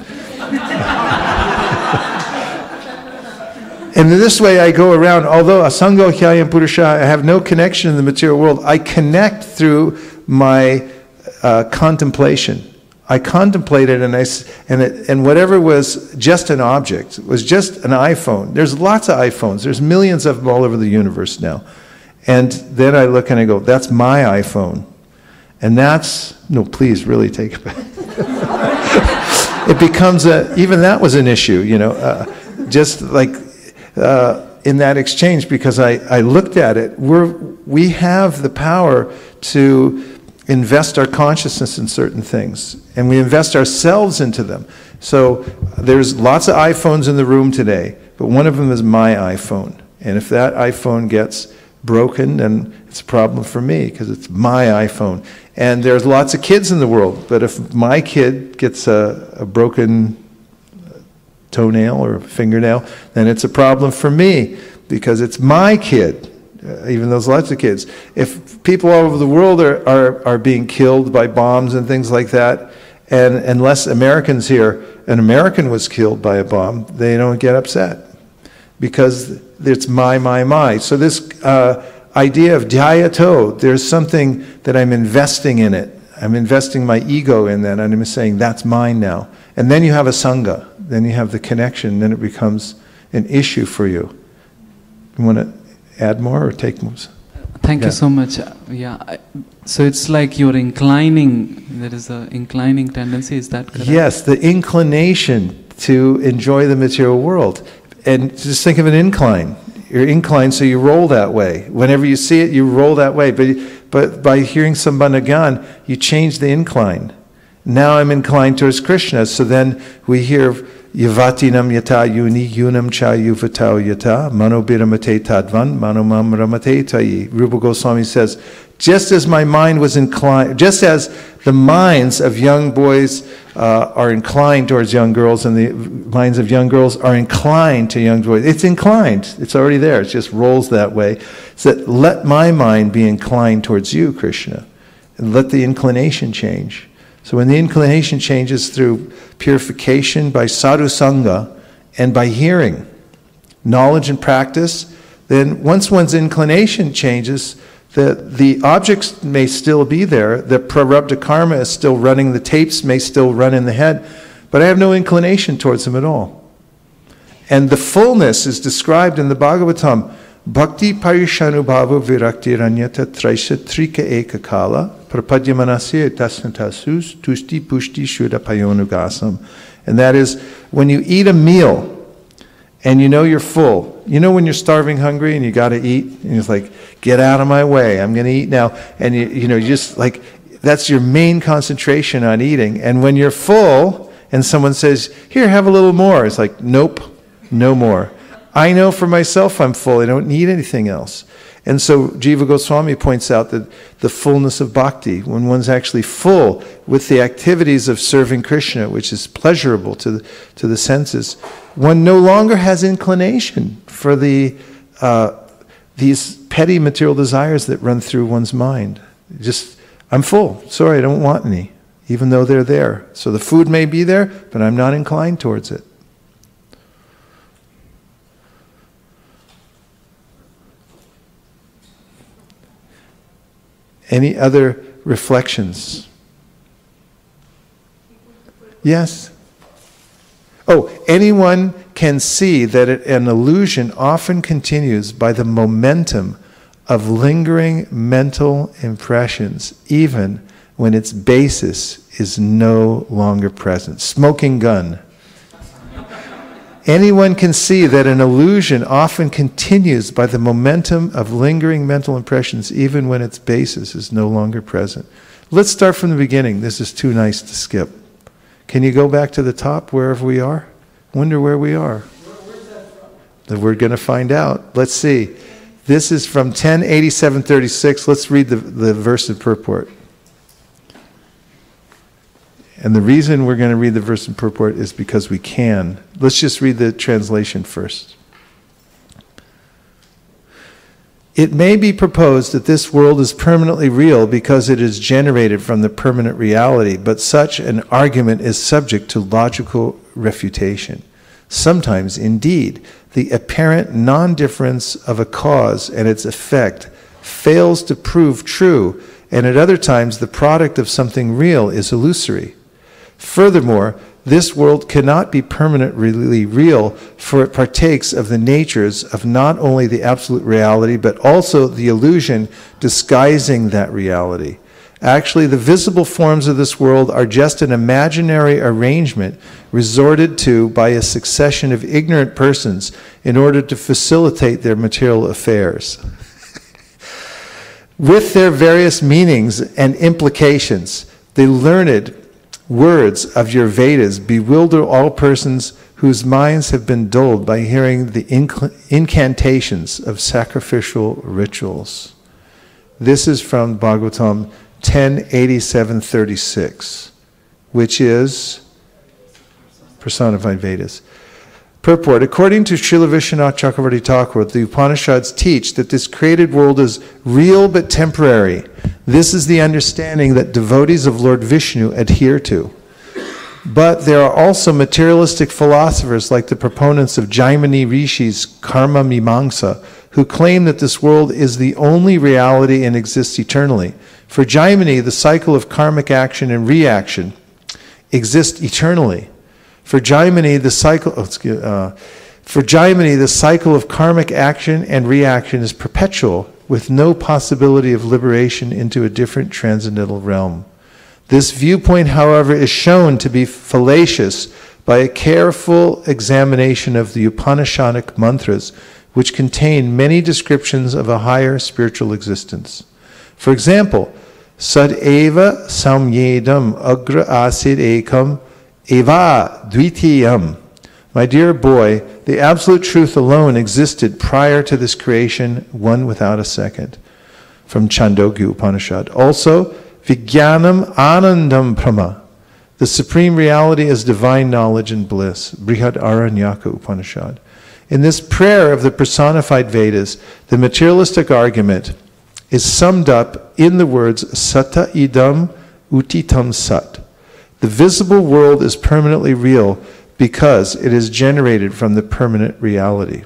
And in this way I go around, although asango hyayam purusha, I have no connection in the material world, I connect through my uh, contemplation. I contemplated and I, and, it, and whatever was just an object, was just an iPhone. There's lots of iPhones. There's millions of them all over the universe now. And then I look and I go, that's my iPhone. And that's, no, please, really take it back. It becomes a, even that was an issue, you know, uh, just like uh, in that exchange, because I, I looked at it, we're, we have the power to invest our consciousness in certain things, and we invest ourselves into them. So there's lots of iPhones in the room today, but one of them is my iPhone. And if that iPhone gets broken, then it's a problem for me, because it's my iPhone. And there's lots of kids in the world, but if my kid gets a, a broken toenail or fingernail, then it's a problem for me, because it's my kid. Uh, even those lots of kids. If people all over the world are, are, are being killed by bombs and things like that, and unless Americans here, an American was killed by a bomb, they don't get upset, because it's my, my, my. So this uh, idea of dhyato, there's something that I'm investing in it. I'm investing my ego in that, and I'm saying, that's mine now. And then you have a sangha. then you have the connection, then it becomes an issue for you. You want to add more or take more? Thank yeah. you so much. Yeah. I, so it's like you're inclining, there is an inclining tendency, is that correct? Yes, the inclination to enjoy the material world. And just think of an incline. You're inclined, so you roll that way. Whenever you see it, you roll that way. But, but by hearing Sambandhagan, you change the incline. Now I'm inclined towards Krishna. So then we hear Yavatinam yata yuni yunam cha yuvatao yata mano biramate tadvan mano mam ramate tayi. Rupa Goswami says, just as my mind was inclined, just as the minds of young boys uh, are inclined towards young girls and the minds of young girls are inclined to young boys. It's inclined. It's already there. It just rolls that way. So that let my mind be inclined towards you, Krishna. And let the inclination change. So when the inclination changes through purification by sadhu sangha and by hearing, knowledge and practice, then once one's inclination changes, the, the objects may still be there, the prarabdha karma is still running, the tapes may still run in the head, but I have no inclination towards them at all. And the fullness is described in the Bhagavatam. Bhakti parishanubhava virakti ranyata traisha trika eka kala prapadyamanasya tasnatasus tusti pushti shuddha payonugasam. And that is, when you eat a meal and you know you're full, you know when you're starving hungry and you got to eat, and it's like, get out of my way, I'm going to eat now. And you, you know, you just like, that's your main concentration on eating. And when you're full and someone says, here, have a little more, it's like, nope, no more. I know for myself I'm full. I don't need anything else. And so Jiva Goswami points out that the fullness of bhakti, when one's actually full with the activities of serving Krishna, which is pleasurable to the, to the senses, one no longer has inclination for the uh, these petty material desires that run through one's mind. Just, I'm full. Sorry, I don't want any, even though they're there. So the food may be there, but I'm not inclined towards it. Any other reflections? Yes? Oh, anyone can see that it, an illusion often continues by the momentum of lingering mental impressions, even when its basis is no longer present. Smoking gun. Anyone can see that an illusion often continues by the momentum of lingering mental impressions, even when its basis is no longer present. Let's start from the beginning. This is too nice to skip. Can you go back to the top, wherever we are? Wonder where we are. Where's that from? We're going to find out. Let's see. This is from ten eighty-seven thirty-six. Let's read the, the verse of purport. And the reason we're going to read the verse in purport is because we can. Let's just read the translation first. It may be proposed that this world is permanently real because it is generated from the permanent reality, but such an argument is subject to logical refutation. Sometimes, indeed, the apparent non-difference of a cause and its effect fails to prove true, and at other times the product of something real is illusory. Furthermore, this world cannot be permanently real, for it partakes of the natures of not only the absolute reality, but also the illusion disguising that reality. Actually, the visible forms of this world are just an imaginary arrangement resorted to by a succession of ignorant persons in order to facilitate their material affairs. With their various meanings and implications, the learned words of your Vedas bewilder all persons whose minds have been dulled by hearing the inc- incantations of sacrificial rituals. This is from Bhagavatam ten eighty-seven thirty-six, which is personified Vedas. Purport: according to Srila Vishwanath Chakravarti Thakur, the Upanishads teach that this created world is real but temporary. This is the understanding that devotees of Lord Vishnu adhere to. But there are also materialistic philosophers like the proponents of Jaimini Rishi's Karma Mimamsa, who claim that this world is the only reality and exists eternally. For Jaimini, the cycle of karmic action and reaction exists eternally. For Jaimini, the cycle, oh, excuse, uh, for Jaimini, the cycle of karmic action and reaction is perpetual, with no possibility of liberation into a different transcendental realm. This viewpoint, however, is shown to be fallacious by a careful examination of the Upanishadic mantras, which contain many descriptions of a higher spiritual existence. For example, Sad eva samyedam agra asid ekam eva dvitiyam. My dear boy, the absolute truth alone existed prior to this creation, one without a second. From Chandogya Upanishad. Also, Vijnanam Anandam Brahma. The supreme reality is divine knowledge and bliss. Brihadaranyaka Upanishad. In this prayer of the personified Vedas, the materialistic argument is summed up in the words Sata idam utitam sat. The visible world is permanently real because it is generated from the permanent reality.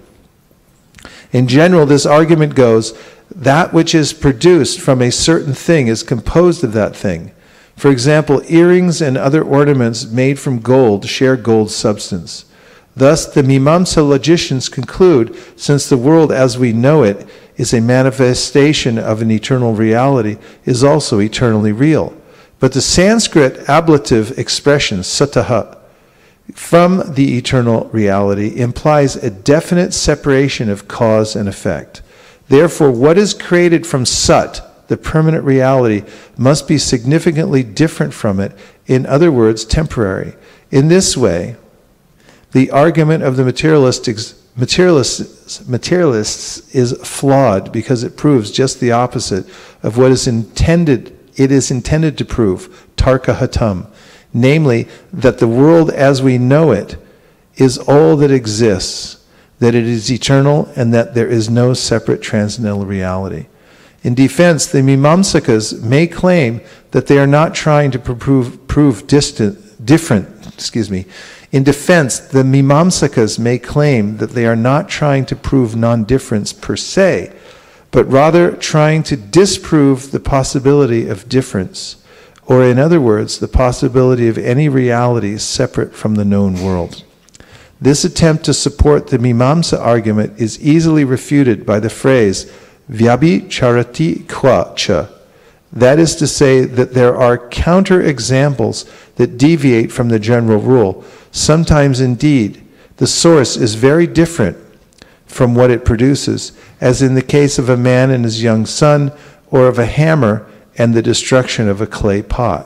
In general, this argument goes, that which is produced from a certain thing is composed of that thing. For example, earrings and other ornaments made from gold share gold substance. Thus, the Mimamsa logicians conclude, since the world as we know it is a manifestation of an eternal reality, is also eternally real. But the Sanskrit ablative expression, sataha, from the eternal reality implies a definite separation of cause and effect. Therefore, what is created from sat, the permanent reality, must be significantly different from it, in other words, temporary. In this way, the argument of the materialists, materialists, materialists is flawed because it proves just the opposite of what is intended, it is intended to prove, tarka hatam, namely, that the world as we know it is all that exists, that it is eternal, and that there is no separate transcendental reality. In defense, the Mimamsakas may claim that they are not trying to prove, prove distant, different, excuse me. In defense, the Mimamsakas may claim that they are not trying to prove non-difference per se, but rather trying to disprove the possibility of difference, or in other words, the possibility of any reality separate from the known world. This attempt to support the Mimamsa argument is easily refuted by the phrase Vyabhi charati kwa cha. That is to say that there are counter-examples that deviate from the general rule. Sometimes, indeed, the source is very different from what it produces, as in the case of a man and his young son, or of a hammer and the destruction of a clay pot.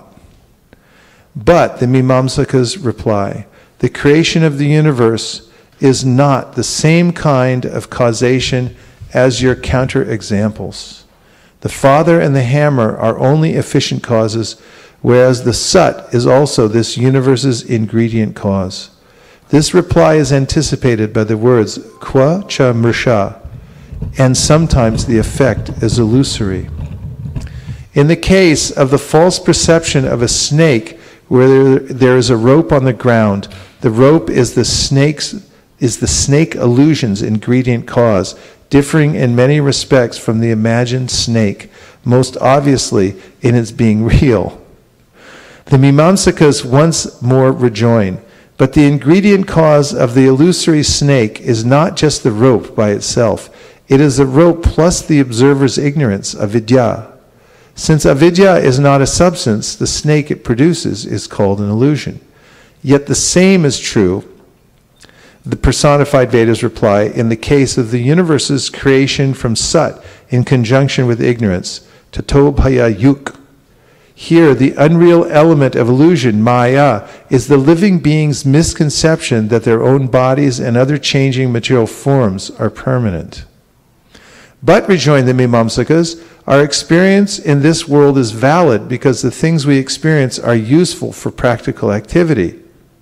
But, the Mimamsakas reply, the creation of the universe is not the same kind of causation as your counter-examples. The father and the hammer are only efficient causes, whereas the sat is also this universe's ingredient cause. This reply is anticipated by the words kwa cha mrsha, and sometimes the effect is illusory. In the case of the false perception of a snake where there, there is a rope on the ground, the rope is the snake's is the snake illusion's ingredient cause, differing in many respects from the imagined snake, most obviously in its being real. The Mimamsakas once more rejoin, but the ingredient cause of the illusory snake is not just the rope by itself. It is the rope plus the observer's ignorance, avidya. Since avidya is not a substance, the snake it produces is called an illusion. Yet the same is true, the personified Vedas reply, in the case of the universe's creation from sat in conjunction with ignorance, tato bhaya yuk. Here, the unreal element of illusion, maya, is the living being's misconception that their own bodies and other changing material forms are permanent. But, rejoin the Mimamsakas, our experience in this world is valid because the things we experience are useful for practical activity.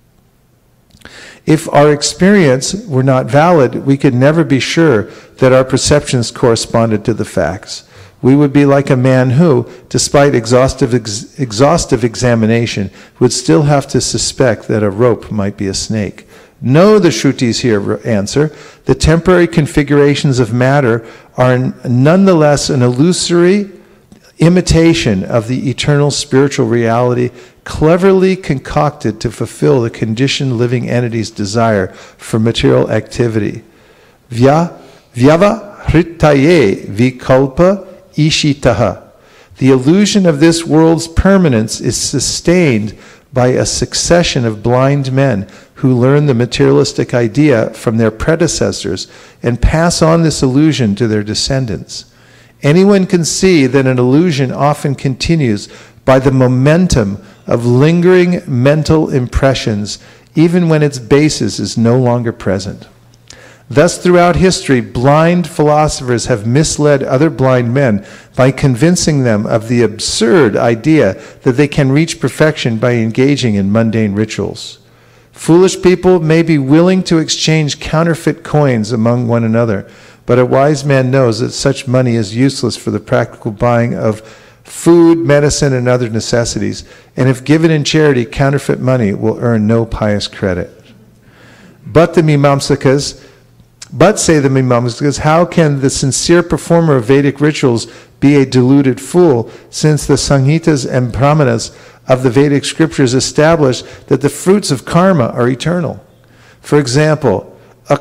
If our experience were not valid, we could never be sure that our perceptions corresponded to the facts. We would be like a man who, despite exhaustive, ex- exhaustive examination, would still have to suspect that a rope might be a snake. No, the Shrutis here answer, the temporary configurations of matter are nonetheless an illusory imitation of the eternal spiritual reality cleverly concocted to fulfill the conditioned living entity's desire for material activity. Vya, vyavahritaye vikalpa ishitaha. The illusion of this world's permanence is sustained by a succession of blind men who learn the materialistic idea from their predecessors and pass on this illusion to their descendants. Anyone can see that an illusion often continues by the momentum of lingering mental impressions, even when its basis is no longer present. Thus, throughout history, blind philosophers have misled other blind men by convincing them of the absurd idea that they can reach perfection by engaging in mundane rituals. Foolish people may be willing to exchange counterfeit coins among one another, but a wise man knows that such money is useless for the practical buying of food, medicine, and other necessities, and if given in charity, counterfeit money will earn no pious credit. But the Mimamsakas, but say the Mimamsakas, how can the sincere performer of Vedic rituals be a deluded fool, since the Samhitas and Brahmanas of the Vedic scriptures establish that the fruits of karma are eternal? For example,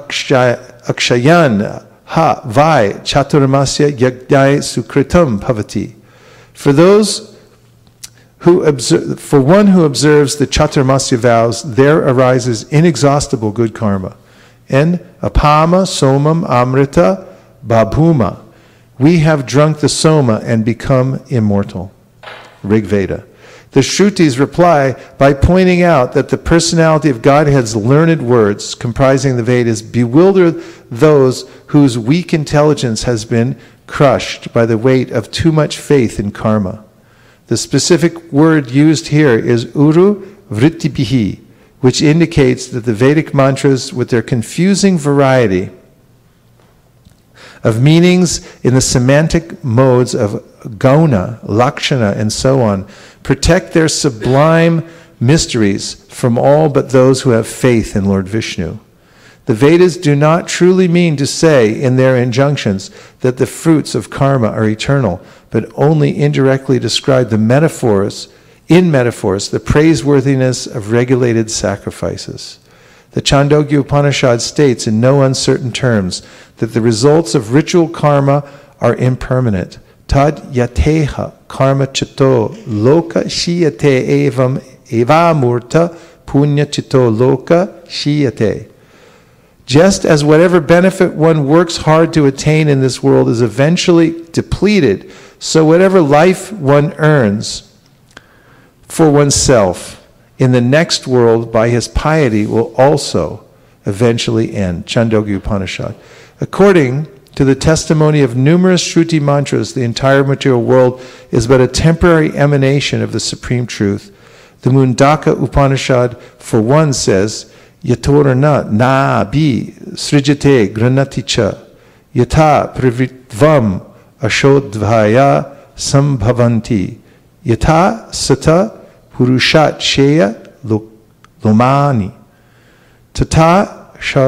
Akshayan ha vai chaturmasya yajnai sukritam bhavati. For those who observe, for one who observes the chaturmasya vows, there arises inexhaustible good karma. And apama somam amrita babhuma. We have drunk the soma and become immortal. Rig Veda. The Shrutis reply by pointing out that the personality of Godhead's learned words comprising the Vedas bewilder those whose weak intelligence has been crushed by the weight of too much faith in karma. The specific word used here is uru vrittipihi, which indicates that the Vedic mantras, with their confusing variety of meanings in the semantic modes of gauna, lakshana, and so on, protect their sublime mysteries from all but those who have faith in Lord Vishnu. The Vedas do not truly mean to say in their injunctions that the fruits of karma are eternal, but only indirectly describe the metaphors, in metaphors, the praiseworthiness of regulated sacrifices. The Chandogya Upanishad states in no uncertain terms that the results of ritual karma are impermanent. Tad yateha karma chito loka shiyate evam evamurta punya chito loka shiyate. Just as whatever benefit one works hard to attain in this world is eventually depleted, so whatever life one earns for oneself in the next world by his piety will also eventually end. Chandogya Upanishad. According to the testimony of numerous Shruti mantras, the entire material world is but a temporary emanation of the supreme truth. The Mundaka Upanishad, for one, says, Yatorana na bi srijate granaticha yata pravitvam ashodvaya sambhavanti yata sata purushat sheya lomani tata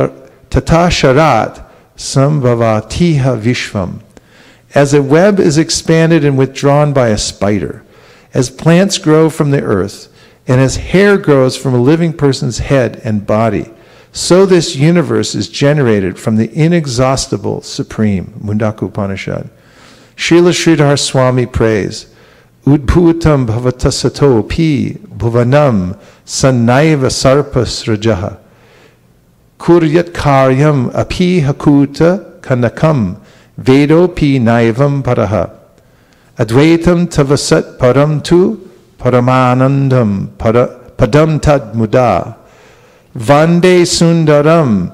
sharat sambhavatiha vishvam. As a web is expanded and withdrawn by a spider, as plants grow from the earth, and as hair grows from a living person's head and body, so this universe is generated from the inexhaustible Supreme. Mundaka Upanishad. Srila Sridhar Swami prays, Udbhutam bhavatasato pi bhuvanam sannaiva sarpas rajaha kuryat karyam api hakuta kanakam vedo pi naivam paraha advaitam tavasat param tu Paramanandam padam tad muda Vande sundaram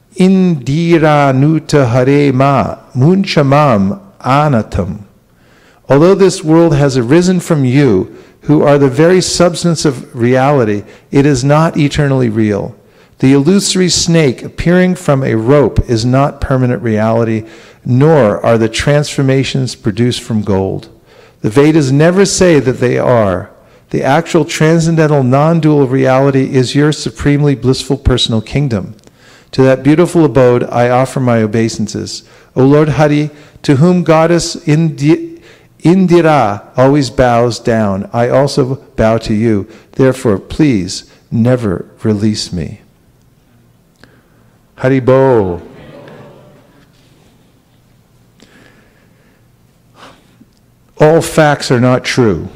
indiranuta hare ma munchamam anatam. Although this world has arisen from you, who are the very substance of reality, it is not eternally real. The illusory snake appearing from a rope is not permanent reality, nor are the transformations produced from gold. The Vedas never say that they are. The actual transcendental non-dual reality is your supremely blissful personal kingdom. To that beautiful abode I offer my obeisances. O Lord Hari, to whom goddess Indi- Indira always bows down. I also bow to you. Therefore, please never release me. Haribo. All facts are not true.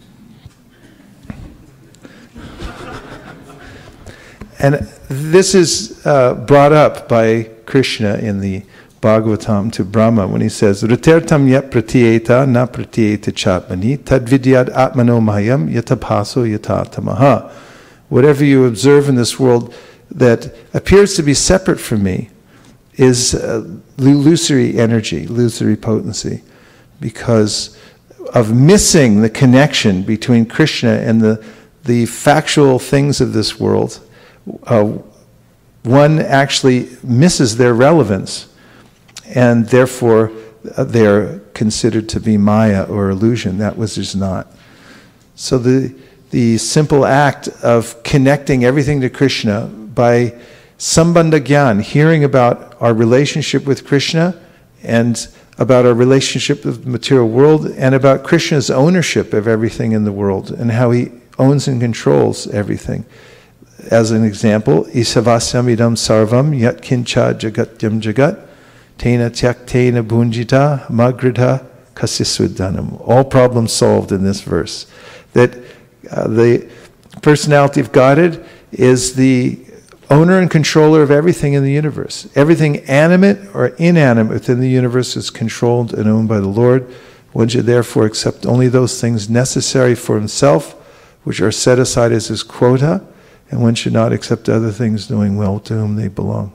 And this is uh, brought up by Krishna in the Bhagavatam to Brahma when he says, Rutertam yat pratyeta na pratyeta chatmani tadvidyad atmano mayam yatapaso yatatamaha. Whatever you observe in this world that appears to be separate from me is uh, illusory energy, illusory potency, because of missing the connection between Krishna and the, the factual things of this world. Uh, one actually misses their relevance, and therefore uh, they're considered to be Maya or illusion. That was just not. So the the simple act of connecting everything to Krishna by Sambandha Gyan, hearing about our relationship with Krishna and about our relationship with the material world and about Krishna's ownership of everything in the world and how he owns and controls everything. As an example, Isavasyam idam sarvam yat kincha jagatyam jagat tena tyaktena bhunjita magridha kasisudhanam. All problems solved in this verse. That uh, the personality of Godhead is the owner and controller of everything in the universe. Everything animate or inanimate within the universe is controlled and owned by the Lord. One should therefore accept only those things necessary for himself, which are set aside as his quota, and one should not accept other things knowing well to whom they belong.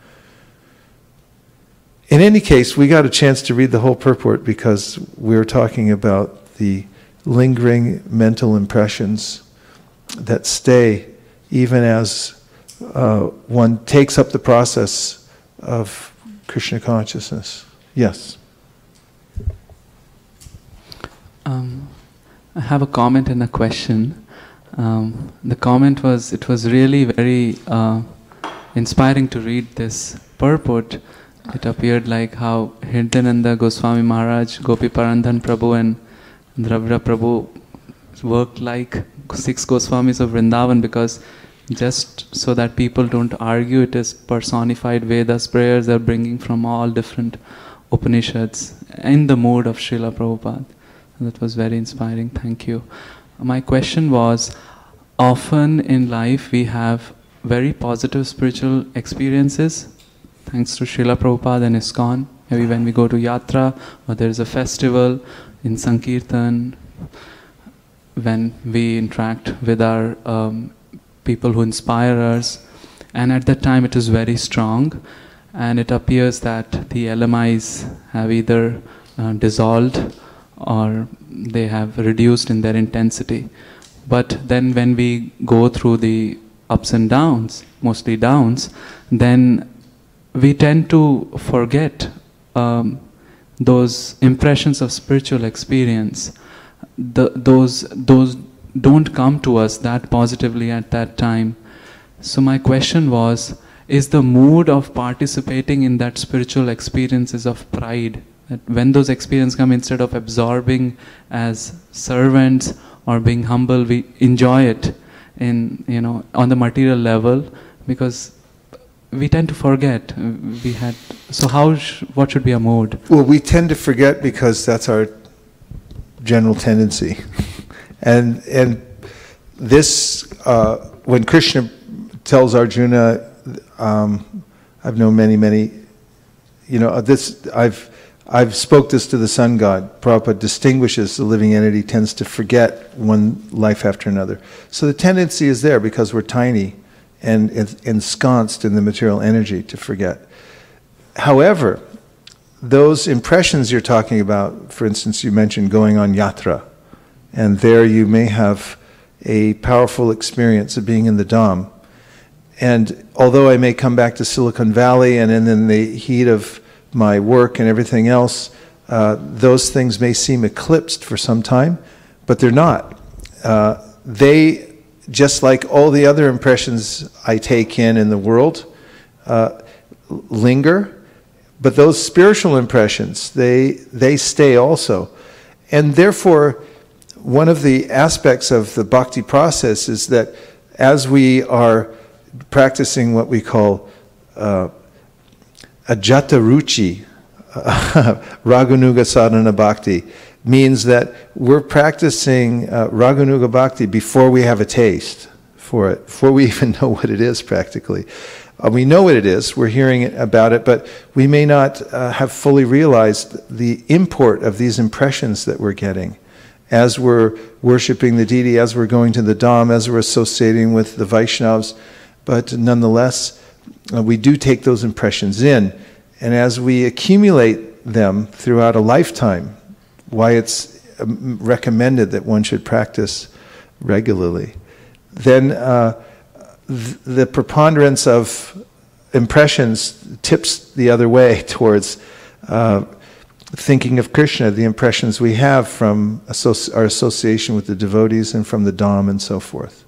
In any case, we got a chance to read the whole purport because we were talking about the lingering mental impressions that stay even as uh, one takes up the process of Krishna consciousness. Yes? Um, I have a comment and a question. Um, the comment was, it was really very uh, inspiring to read this purport. It appeared like how Hirdananda Goswami Maharaj, Gopi Parandhan Prabhu and Dravida Prabhu worked like six Goswamis of Vrindavan, because just so that people don't argue, it is personified Vedas prayers they're bringing from all different Upanishads in the mood of Srila Prabhupada. That was very inspiring. Thank you. My question was, often in life we have very positive spiritual experiences thanks to Srila Prabhupada and ISKCON. Maybe when we go to Yatra or there is a festival in Sankirtan, when we interact with our um, people who inspire us, and at that time it is very strong, and it appears that the L M Is have either uh, dissolved or they have reduced in their intensity. But then when we go through the ups and downs, mostly downs, then we tend to forget um, those impressions of spiritual experience. The, those, those don't come to us that positively at that time. So my question was, is the mood of participating in that spiritual experiences of pride, that when those experiences come, instead of absorbing as servants or being humble, we enjoy it in, you know, on the material level, because we tend to forget. We had so how sh what should be a mood? Well, we tend to forget because that's our general tendency, and and this uh, when Krishna tells Arjuna, um, I've known many many, you know, this I've. I've spoke this to the sun god. Prabhupada distinguishes the living entity tends to forget one life after another. So the tendency is there because we're tiny and ensconced in the material energy to forget. However, those impressions you're talking about, for instance, you mentioned going on yatra, and there you may have a powerful experience of being in the Dham. And although I may come back to Silicon Valley and in the heat of my work and everything else, uh, those things may seem eclipsed for some time, but they're not. Uh, they, just like all the other impressions I take in in the world, uh, linger, but those spiritual impressions, they, they stay also. And therefore, one of the aspects of the bhakti process is that as we are practicing what we call uh, ajata ruchi, Raganuga sadhana bhakti, means that we're practicing uh, Raganuga bhakti before we have a taste for it, before we even know what it is practically. Uh, we know what it is, we're hearing it, about it, but we may not uh, have fully realized the import of these impressions that we're getting as we're worshipping the deity, as we're going to the Dham, as we're associating with the Vaishnavas. But nonetheless, uh, we do take those impressions in. And as we accumulate them throughout a lifetime, why it's um, recommended that one should practice regularly, then uh, th- the preponderance of impressions tips the other way towards uh, thinking of Krishna, the impressions we have from associ- our association with the devotees and from the Dham and so forth.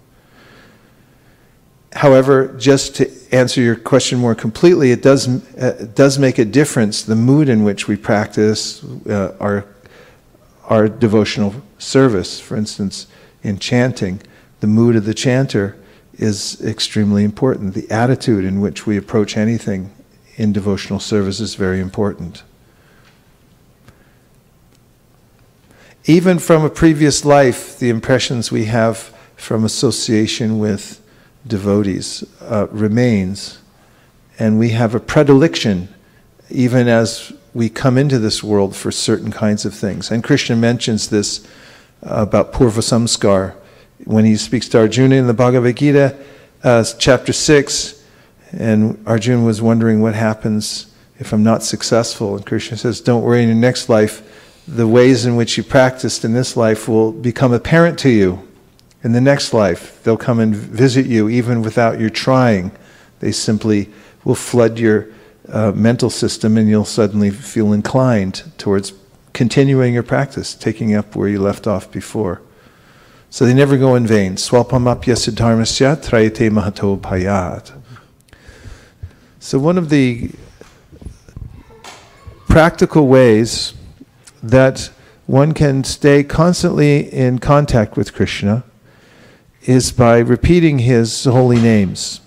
However, just to answer your question more completely, it does, uh, it does make a difference, the mood in which we practice uh, our, our devotional service. For instance, in chanting, the mood of the chanter is extremely important. The attitude in which we approach anything in devotional service is very important. Even from a previous life, the impressions we have from association with devotees uh, remains, and we have a predilection even as we come into this world for certain kinds of things. And Krishna mentions this uh, about Purva Samskar when he speaks to Arjuna in the Bhagavad Gita, uh, chapter six, and Arjuna was wondering what happens if I'm not successful, and Krishna says, don't worry, in your next life the ways in which you practiced in this life will become apparent to you. In the next life, they'll come and visit you even without your trying. They simply will flood your uh, mental system, and you'll suddenly feel inclined towards continuing your practice, taking up where you left off before. So they never go in vain. Swalpamapya siddharmasya trayate mahato bhayat. So one of the practical ways that one can stay constantly in contact with Krishna is by repeating his holy names.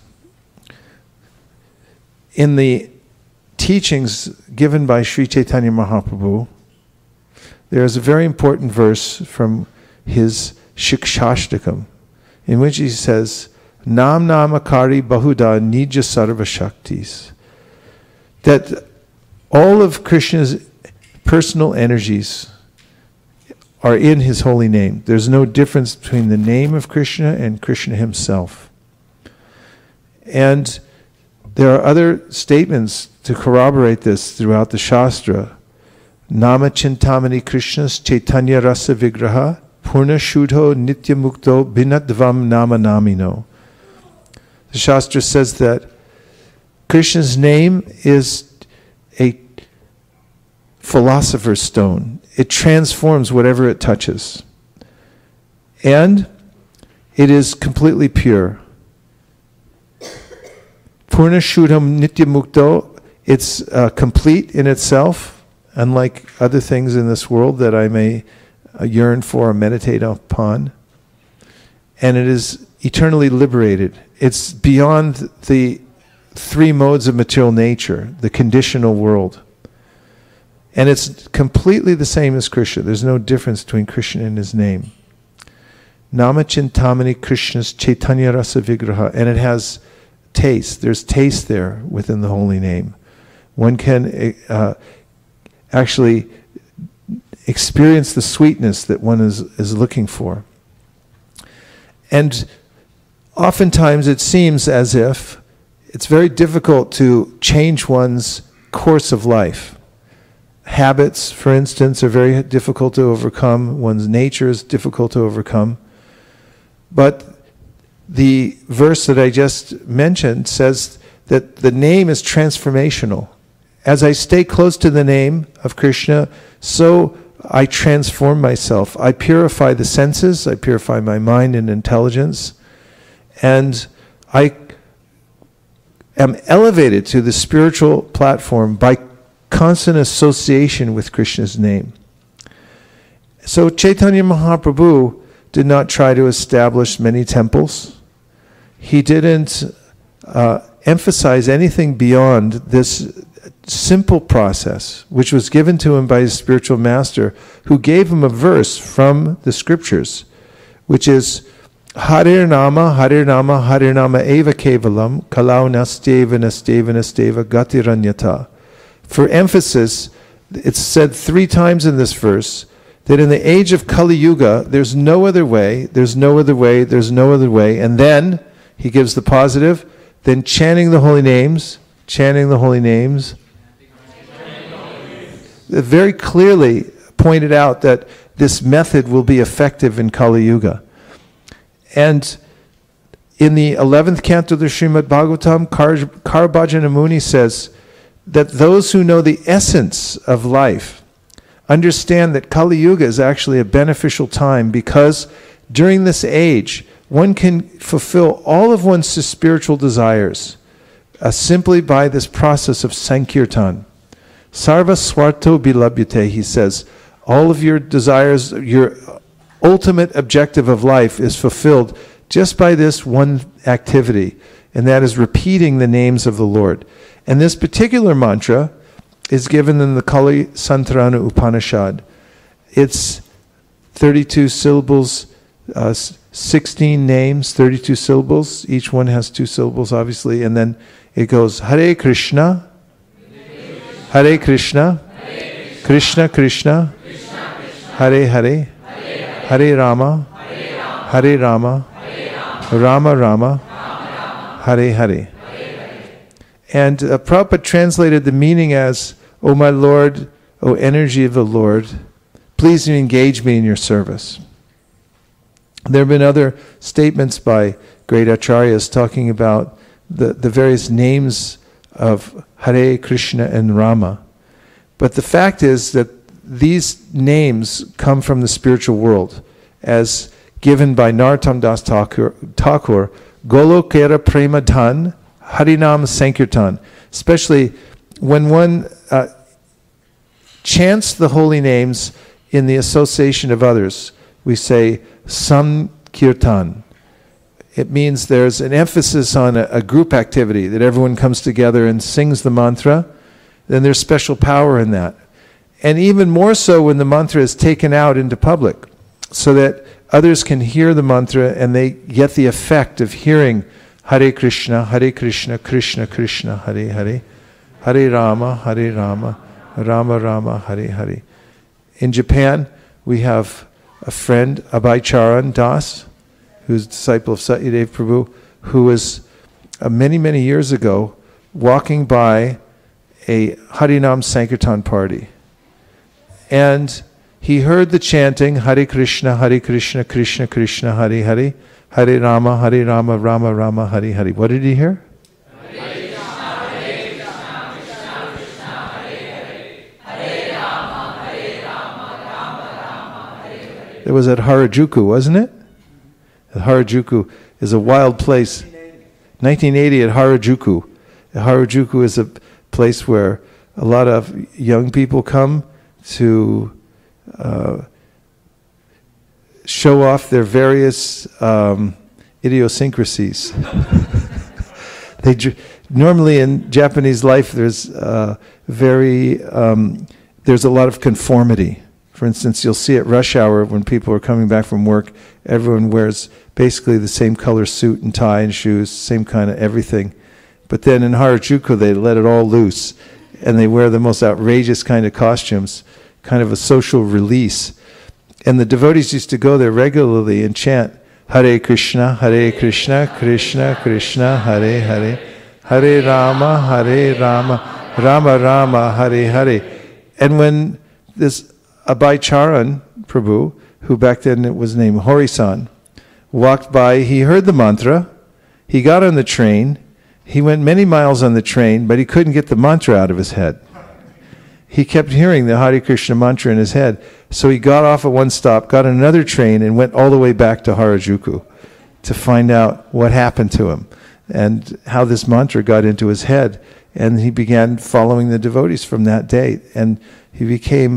In the teachings given by Sri Chaitanya Mahaprabhu, there is a very important verse from his Shikshashtakam, in which he says, Nam Namakari Bahuda Nija Sarva Shaktis, that all of Krishna's personal energies are in his holy name. There's no difference between the name of Krishna and Krishna himself. And there are other statements to corroborate this throughout the Shastra. Nama Chintamani Krishnas Chaitanya Rasa Vigraha Purna Shudho Nitya Mukto Binadvam Nama Namino. The Shastra says that Krishna's name is a philosopher's stone. It transforms whatever it touches. And it is completely pure. Purna Shudham Nitya Mukto, it's uh, complete in itself, unlike other things in this world that I may uh, yearn for or meditate upon. And it is eternally liberated. It's beyond the three modes of material nature, the conditional world. And it's completely the same as Krishna. There's no difference between Krishna and his name. Nama Chintamani Krishna's Chaitanya Rasa Vigraha. And it has taste. There's taste there within the holy name. One can uh, actually experience the sweetness that one is, is looking for. And oftentimes it seems as if it's very difficult to change one's course of life. Habits, for instance, are very difficult to overcome. One's nature is difficult to overcome. But the verse that I just mentioned says that the name is transformational. As I stay close to the name of Krishna, so I transform myself. I purify the senses, I purify my mind and intelligence, and I am elevated to the spiritual platform by constant association with Krishna's name. So Chaitanya Mahaprabhu did not try to establish many temples. He didn't uh, emphasize anything beyond this simple process, which was given to him by his spiritual master, who gave him a verse from the scriptures, which is Harir Nama, Harir Nama, Harir Nama Eva Kevalam, Kalau Nasteva Nasteva Nasteva Gatiranyata. For emphasis, it's said three times in this verse that in the age of Kali Yuga, there's no other way, there's no other way, there's no other way. And then he gives the positive, then chanting the holy names, chanting the holy names. Very clearly pointed out that this method will be effective in Kali Yuga. And in the eleventh canto of the Srimad Bhagavatam, Kar- Karabhajana Muni says that those who know the essence of life understand that Kali Yuga is actually a beneficial time, because during this age, one can fulfill all of one's spiritual desires uh, simply by this process of Sankirtan. Sarva swarto bilabhyate, he says, all of your desires, your ultimate objective of life is fulfilled just by this one activity, and that is repeating the names of the Lord. And this particular mantra is given in the Kali Santarana Upanishad. It's thirty-two syllables, uh, sixteen names, thirty-two syllables. Each one has two syllables, obviously. And then it goes, Hare Krishna, Hare Krishna, Krishna Krishna, Hare Hare, Hare Rama, Hare Rama, Rama Rama, Hare Hare. And uh, Prabhupada translated the meaning as, O my Lord, O energy of the Lord, please engage me in your service. There have been other statements by great acharyas talking about the, the various names of Hare, Krishna, and Rama. But the fact is that these names come from the spiritual world, as given by Narottam Das Thakur, Thakur Golokera Prema Dhan, Harinam Sankirtan, especially when one uh, chants the holy names in the association of others. We say Sankirtan. It means there's an emphasis on a, a group activity, that everyone comes together and sings the mantra. Then there's special power in that. And even more so when the mantra is taken out into public, so that others can hear the mantra and they get the effect of hearing Hare Krishna, Hare Krishna, Krishna Krishna, Hare Hare, Hare Rama, Hare Rama, Rama Rama, Hare Hare. In Japan, we have a friend, Abhay Charan Das, who's a disciple of Satyadev Prabhu, who was uh, many, many years ago walking by a Harinam Sankirtan party. And he heard the chanting, Hare Krishna, Hare Krishna, Krishna Krishna, Hare Hare, Hare Rama, Hare Rama, Rama Rama, Hare Hare. What did he hear? Hare Krishna, Hare Krishna, Krishna Krishna, Hare Hare, Hare Rama, Hare Rama, Rama Rama, Hare Hare. It was at Harajuku, wasn't it? Harajuku is a wild place. nineteen eighty at Harajuku. Harajuku is a place where a lot of young people come to uh, show off their various um, idiosyncrasies. they normally in Japanese life there's uh, very um, there's a lot of conformity. For instance, you'll see at rush hour when people are coming back from work, everyone wears basically the same color suit and tie and shoes, same kind of everything. But then in Harajuku they let it all loose, and they wear the most outrageous kind of costumes, kind of a social release. And the devotees used to go there regularly and chant Hare Krishna, Hare Krishna, Krishna Krishna, Hare Hare, Hare Rama, Hare Rama, Rama Rama, Hare Hare. And when this Abhay Charan Prabhu, who back then it was named Horisan, walked by, he heard the mantra, he got on the train, he went many miles on the train, but he couldn't get the mantra out of his head. He kept hearing the Hare Krishna mantra in his head. So he got off at one stop, got on another train, and went all the way back to Harajuku to find out what happened to him and how this mantra got into his head. And he began following the devotees from that day. And he became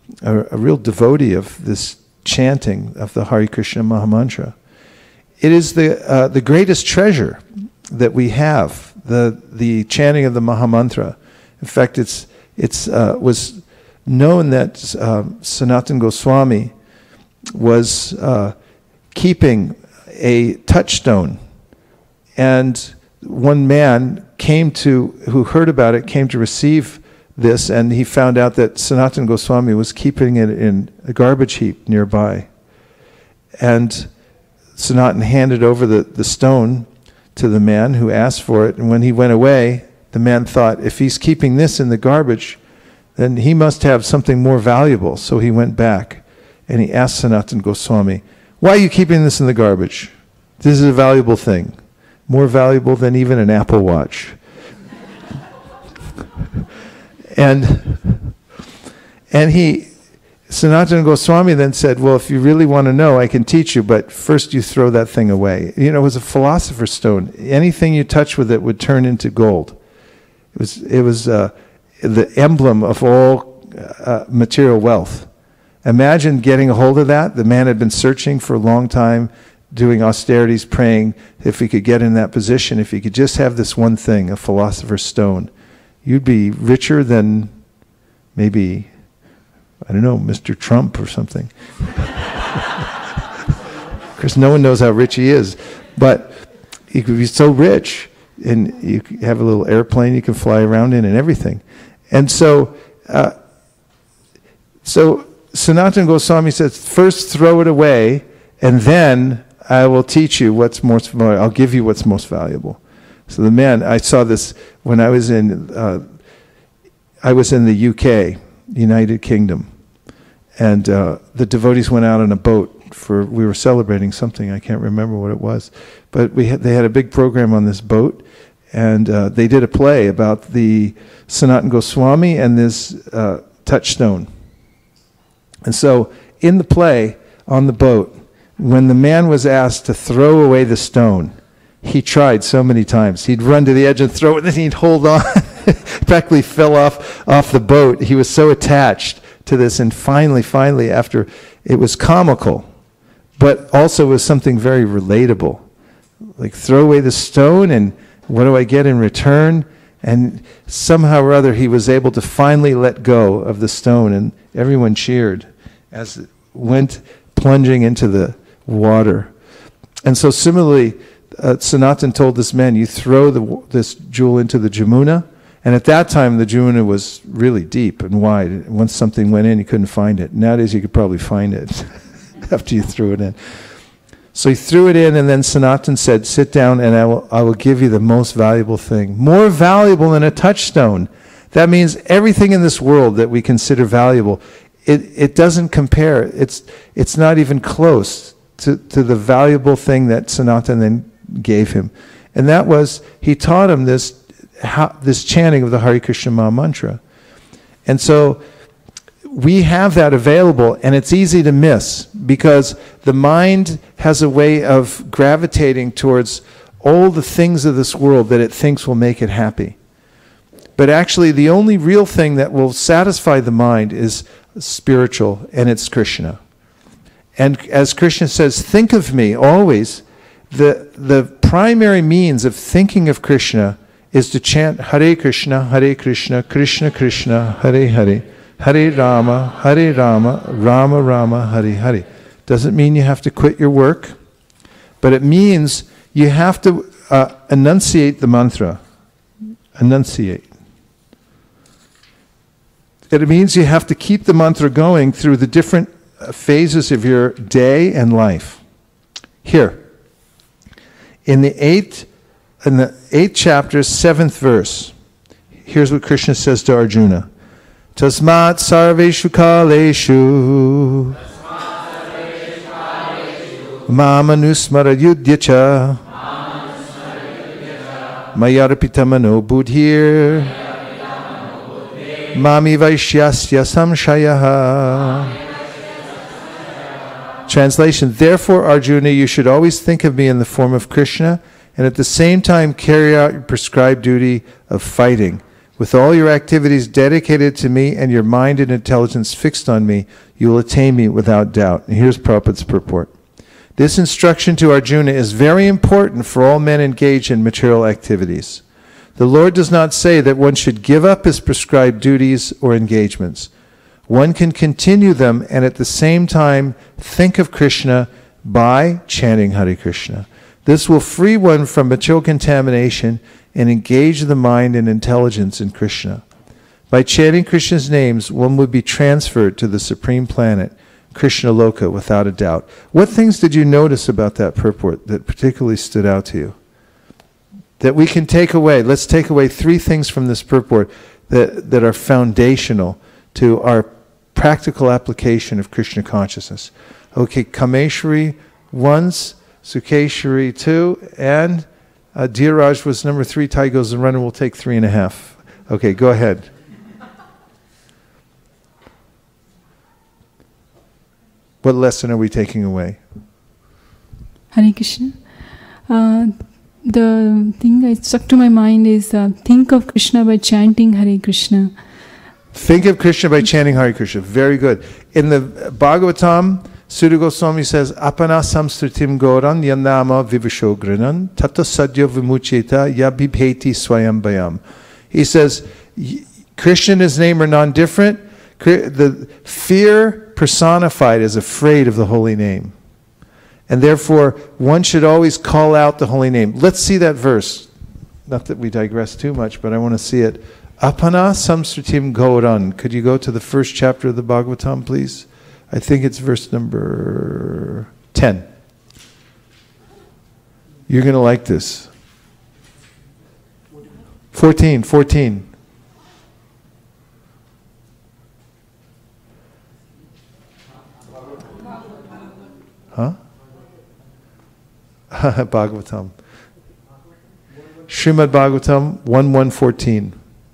a, a real devotee of this chanting of the Hare Krishna Mahamantra. It is the uh, the greatest treasure that we have, the the chanting of the Mahamantra. In fact, it's it's uh, was known that uh, Sanatana Goswami was uh, keeping a touchstone, and one man came to who heard about it came to receive this, and he found out that Sanatana Goswami was keeping it in a garbage heap nearby. And Sanatana handed over the, the stone to the man who asked for it, and when he went away, the man thought, if he's keeping this in the garbage, then he must have something more valuable. So he went back, and he asked Sanatana Goswami, why are you keeping this in the garbage? This is a valuable thing, more valuable than even an Apple Watch. And and he, Sanatana Goswami then said, well, if you really want to know, I can teach you, but first you throw that thing away. You know, it was a philosopher's stone. Anything you touch with it would turn into gold. It was, it was uh, the emblem of all uh, material wealth. Imagine getting a hold of that. The man had been searching for a long time, doing austerities, praying if he could get in that position, if he could just have this one thing, a philosopher's stone. You'd be richer than maybe, I don't know, Mister Trump or something. Of course, no one knows how rich he is. But he could be so rich, and you have a little airplane you can fly around in and everything. And so, uh, so Sanatana Goswami says, first throw it away, and then I will teach you what's most valuable. I'll give you what's most valuable. So the man, I saw this when I was in, uh, I was in the U K, United Kingdom, and uh, the devotees went out on a boat for, we were celebrating something, I can't remember what it was, but we had, they had a big program on this boat, and uh, they did a play about the Sanatana Goswami and this uh, touchstone. And so in the play, on the boat, when the man was asked to throw away the stone, he tried so many times. He'd run to the edge and throw it, and then he'd hold on. Practically fell off, off the boat. He was so attached to this, and finally, finally, after, it was comical, but also was something very relatable. Like, throw away the stone, and what do I get in return? And somehow or other, he was able to finally let go of the stone, and everyone cheered as it went plunging into the water. And so similarly, uh, Sanatan told this man, you throw the, this jewel into the Jamuna, and at that time the Jamuna was really deep and wide. Once something went in, you couldn't find it. Nowadays you could probably find it after you threw it in. So he threw it in, and then Sanatan said, sit down and I will, I will give you the most valuable thing. More valuable than a touchstone. That means everything in this world that we consider valuable, it, it doesn't compare. It's, it's not even close to, to the valuable thing that Sanatan then gave him. And that was, he taught him this, how, this chanting of the Hare Krishna Maha Mantra. And so we have that available, and it's easy to miss because the mind has a way of gravitating towards all the things of this world that it thinks will make it happy. But actually, the only real thing that will satisfy the mind is spiritual, and it's Krishna. And as Krishna says, think of me always. The, the primary means of thinking of Krishna is to chant Hare Krishna, Hare Krishna, Krishna Krishna, Hare Hare, Hare Rama, Hare Rama, Rama Rama, Hare Hare. Doesn't mean you have to quit your work, but it means you have to uh, enunciate the mantra. Enunciate. It means you have to keep the mantra going through the different phases of your day and life. Here, in the eighth, in the eighth chapter, seventh verse, here's what Krishna says to Arjuna: Tasmat sarveshu kaleshu mamanusmara yudhyacha mayarpitamano buddhir Mami Vaishyasya Samshayaha. Translation: Therefore, Arjuna, you should always think of me in the form of Krishna, and at the same time carry out your prescribed duty of fighting With all your activities dedicated to me and your mind and intelligence fixed on me, you will attain me without doubt. And here's Prabhupada's purport. This instruction to Arjuna is very important for all men engaged in material activities. The Lord does not say that one should give up his prescribed duties or engagements. One can continue them and at the same time think of Krishna by chanting Hare Krishna. This will free one from material contamination and engage the mind and intelligence in Krishna. By chanting Krishna's names, one would be transferred to the supreme planet, Krishna Loka, without a doubt. What things did you notice about that purport that particularly stood out to you? That we can take away. Let's take away three things from this purport that, that are foundational to our practical application of Krishna consciousness. Okay, Kameshwari once, Sukheshwari two, and uh, Dheeraj was number three. Tai goes and runner will take three and a half. Okay, go ahead. What lesson are we taking away? Hare Krishna. Uh, the thing that stuck to my mind is uh, think of Krishna by chanting Hare Krishna. Think of Krishna by chanting Hare Krishna. Very good. In the Bhagavatam, Sudha Goswami says, Apana samstritim goran yanama vivashogrinan tata sadya vimucheta yabhibheti swayam bayam. He says, Krishna and his name are non-different. The fear personified is afraid of the holy name. And therefore, one should always call out the holy name. Let's see that verse. Not that we digress too much, but I want to see it. Apana samstritim goran. Could you go to the first chapter of the Bhagavatam, please? I think it's verse number ten. You're going to like this. fourteen, fourteen. Huh? Bhagavatam. Srimad Bhagavatam one one fourteen.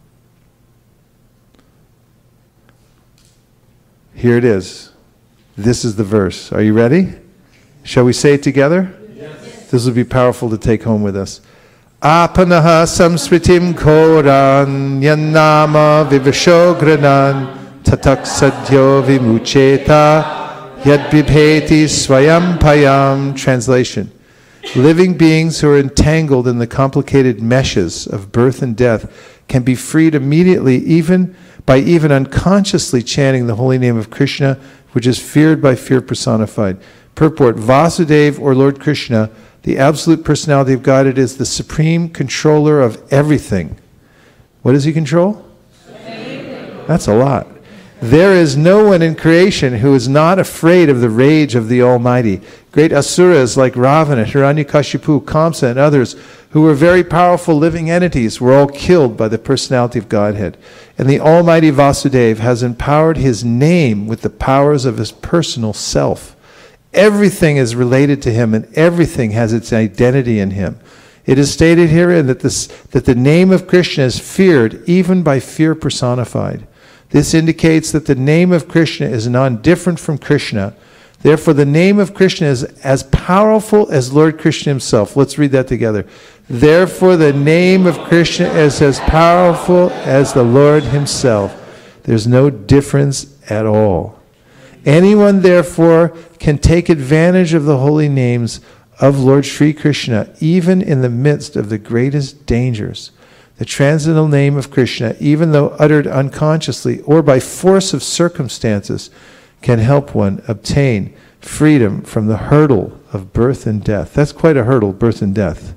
Here it is. This is the verse. Are you ready? Shall we say it together? Yes. This will be powerful to take home with us. Apanaha samsritim koran yannama vivashogranan tatak sadyo vimucheta yadbibheti swayam payam. Translation. Living beings who are entangled in the complicated meshes of birth and death can be freed immediately even by even unconsciously chanting the holy name of Krishna, which is feared by fear personified. Purport, Vasudeva, or Lord Krishna, the absolute personality of God, it is the supreme controller of everything. What does he control? Everything. That's a lot. There is no one in creation who is not afraid of the rage of the Almighty. Great asuras like Ravana, Hiranyakashipu, Kamsa, and others who were very powerful living entities were all killed by the personality of Godhead. And the Almighty Vasudeva has empowered his name with the powers of his personal self. Everything is related to him and everything has its identity in him. It is stated herein that, this, that the name of Krishna is feared even by fear personified. This indicates that the name of Krishna is non-different from Krishna. Therefore, the name of Krishna is as powerful as Lord Krishna himself. Let's read that together. Therefore, the name of Krishna is as powerful as the Lord himself. There's no difference at all. Anyone, therefore, can take advantage of the holy names of Lord Sri Krishna, even in the midst of the greatest dangers. The transcendental name of Krishna, even though uttered unconsciously or by force of circumstances, can help one obtain freedom from the hurdle of birth and death. That's quite a hurdle, birth and death.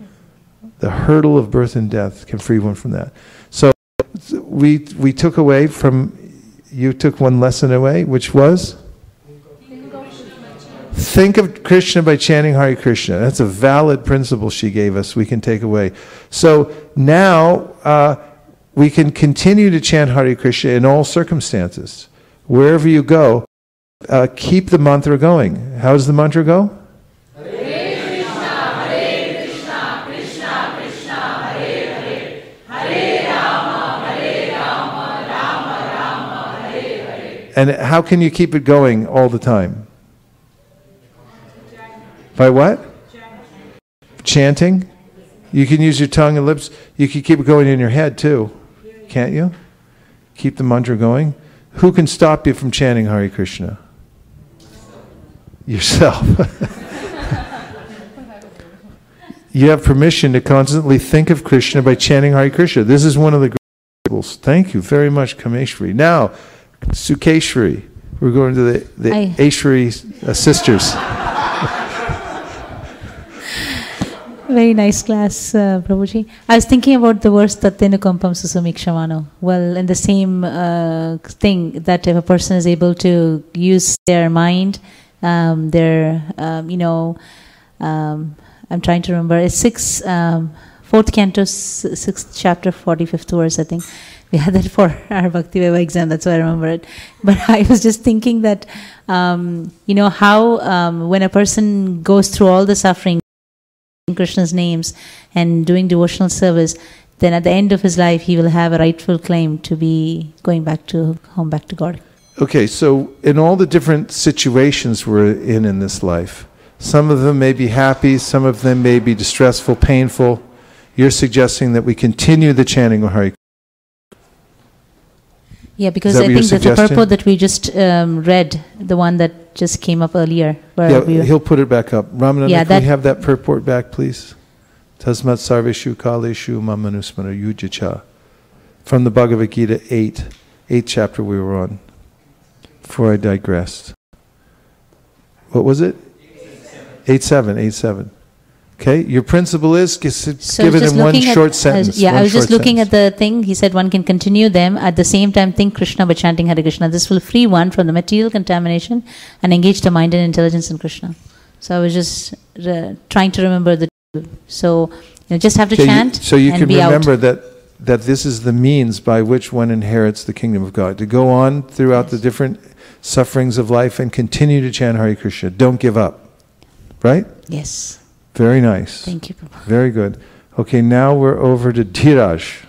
The hurdle of birth and death can free one from that. So we we took away from, you took one lesson away, which was? Think of Krishna by chanting Hare Krishna. That's a valid principle she gave us we can take away. So now uh, we can continue to chant Hare Krishna in all circumstances. Wherever you go, uh, keep the mantra going. How does the mantra go? Hare Krishna, Hare Krishna, Krishna Krishna, Hare Hare, Hare Rama, Hare Rama, Rama Rama, Hare Hare. And how can you keep it going all the time? By what? Chanting. You can use your tongue and lips. You can keep it going in your head too. Can't you? Keep the mantra going. Who can stop you from chanting Hare Krishna? Yourself. You have permission to constantly think of Krishna by chanting Hare Krishna. This is one of the great rules. Thank you very much, Kameshwari. Now, Sukeshwari. We're going to the, the Aishwari uh, sisters. Very nice class, uh, Prabhuji. I was thinking about the verse Tattenukampam Susumikshamano. Well, in the same uh, thing, that if a person is able to use their mind, um, their, um, you know, um, I'm trying to remember, it's six, um, fourth canto, sixth chapter, forty-fifth verse, I think. We had that for our Bhakti Vaiva exam, that's why I remember it. But I was just thinking that, um, you know, how um, when a person goes through all the suffering, in Krishna's names and doing devotional service, then at the end of his life, he will have a rightful claim to be going back to home, back to God. Okay, so in all the different situations we're in in this life, some of them may be happy, some of them may be distressful, painful. You're suggesting that we continue the chanting of Hare Krishna. Yeah, because I think that the purport that we just um, read, the one that just came up earlier. Where Yeah, we he'll put it back up. Ramananda, Yeah, can that- we have that purport back, please? Tasmat sarveshu kaleshu mamanusmara yujacha. From the Bhagavad Gita eight, eighth chapter we were on. Before I digressed. What was it? eight seven, eight seven. Okay, your principle is g- So give it just in one looking at- short sentence. Yeah, one I was just short looking sentence. at the thing. He said one can continue them at the same time think Krishna by chanting Hare Krishna. This will free one from the material contamination and engage the mind and intelligence in Krishna. So I was just uh, trying to remember the two. So you know, just have to Okay, you- chant so you and can be remember out. that that this is the means by which one inherits the kingdom of God. To go on throughout the different sufferings of life and continue to chant Hare Krishna. Don't give up. Right? Yes. Very nice. Thank you, Prabhu. Very good. Okay, now we're over to Dhiraj.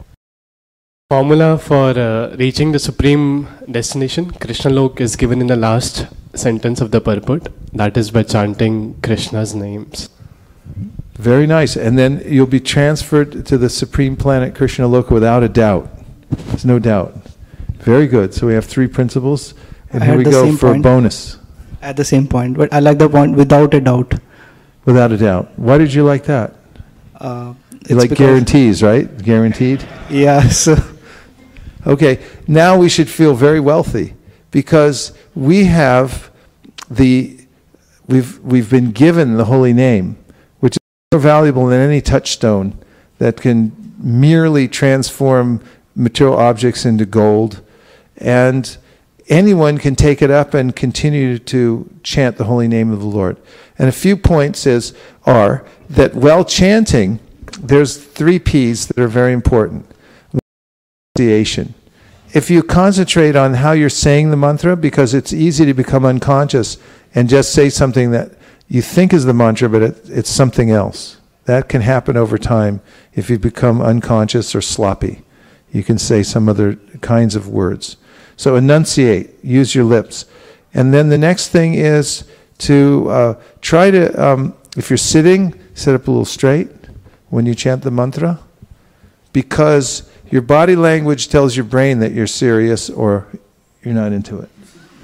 Formula for uh, reaching the supreme destination, Krishna Lok, is given in the last sentence of the purport. That is by chanting Krishna's names. Very nice. And then you'll be transferred to the supreme planet Krishna Loka without a doubt. There's no doubt. Very good. So we have three principles. And I here had we the go same for point. a bonus. At the same point, but I like the point without a doubt. Without a doubt. Why did you like that? Uh, You like guarantees, right? Guaranteed? Yeah, so. Okay, now we should feel very wealthy because we have the, we've, we've been given the holy name, which is more valuable than any touchstone that can merely transform material objects into gold. And anyone can take it up and continue to chant the holy name of the Lord. And a few points is, are that while chanting, there's three P's that are very important. Pronunciation. If you concentrate on how you're saying the mantra, because it's easy to become unconscious and just say something that you think is the mantra, but it, it's something else. That can happen over time if you become unconscious or sloppy. You can say some other kinds of words. So enunciate, use your lips. And then the next thing is to uh, try to, um, if you're sitting, sit up a little straight when you chant the mantra, because your body language tells your brain that you're serious or you're not into it.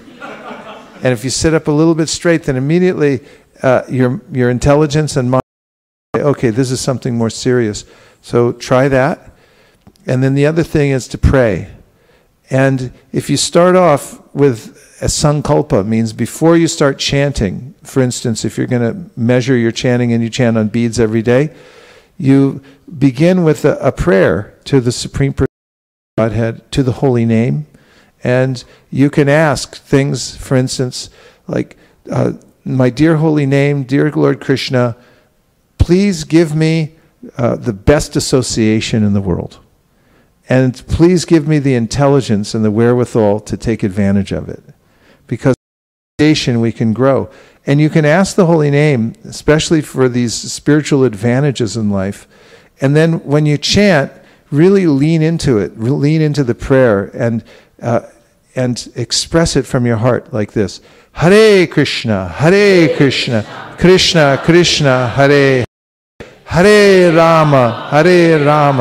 And if you sit up a little bit straight, then immediately uh, your, your intelligence and mind say, okay, this is something more serious. So try that. And then the other thing is to pray. And if you start off with a sankalpa, means before you start chanting, for instance, if you're going to measure your chanting and you chant on beads every day, you begin with a, a prayer to the Supreme Godhead, to the holy name, and you can ask things, for instance, like, uh, my dear holy name, dear Lord Krishna, please give me uh, the best association in the world. And please give me the intelligence and the wherewithal to take advantage of it. Because association we can grow. And you can ask the holy name, especially for these spiritual advantages in life. And then when you chant, really lean into it, lean into the prayer and uh, and express it from your heart like this. Hare Krishna, Hare Krishna, Krishna Krishna, Hare Hare Rama, Hare Rama,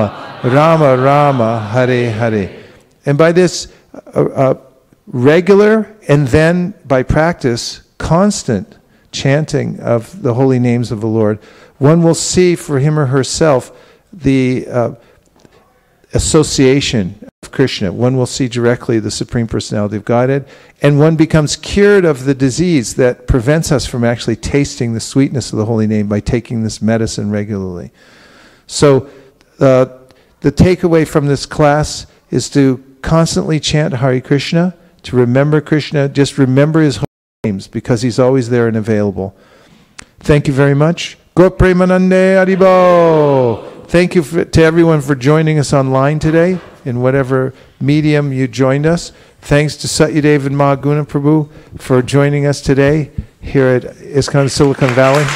Rama Rama, Hare Hare. And by this uh, uh, regular and then by practice, constant chanting of the holy names of the Lord, one will see for him or herself the uh, association of Krishna. One will see directly the Supreme Personality of Godhead, and one becomes cured of the disease that prevents us from actually tasting the sweetness of the holy name by taking this medicine regularly. So uh, the takeaway from this class is to constantly chant Hare Krishna, to remember Krishna, just remember his holy names because he's always there and available. Thank you very much. Go Premanande Haribo. Thank you for, to everyone for joining us online today, in whatever medium you joined us. Thanks to Satyadev and Mahaguna Prabhu for joining us today here at ISKCON Silicon Valley.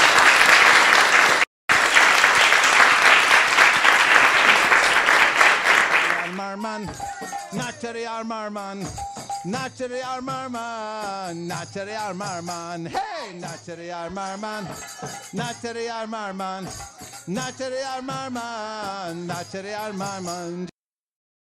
Natari Armarman, Natari Armarman, Natari Armarman, hey, Natari Armarman, Natari Armarman, Natari Armarman, Natari Armarman.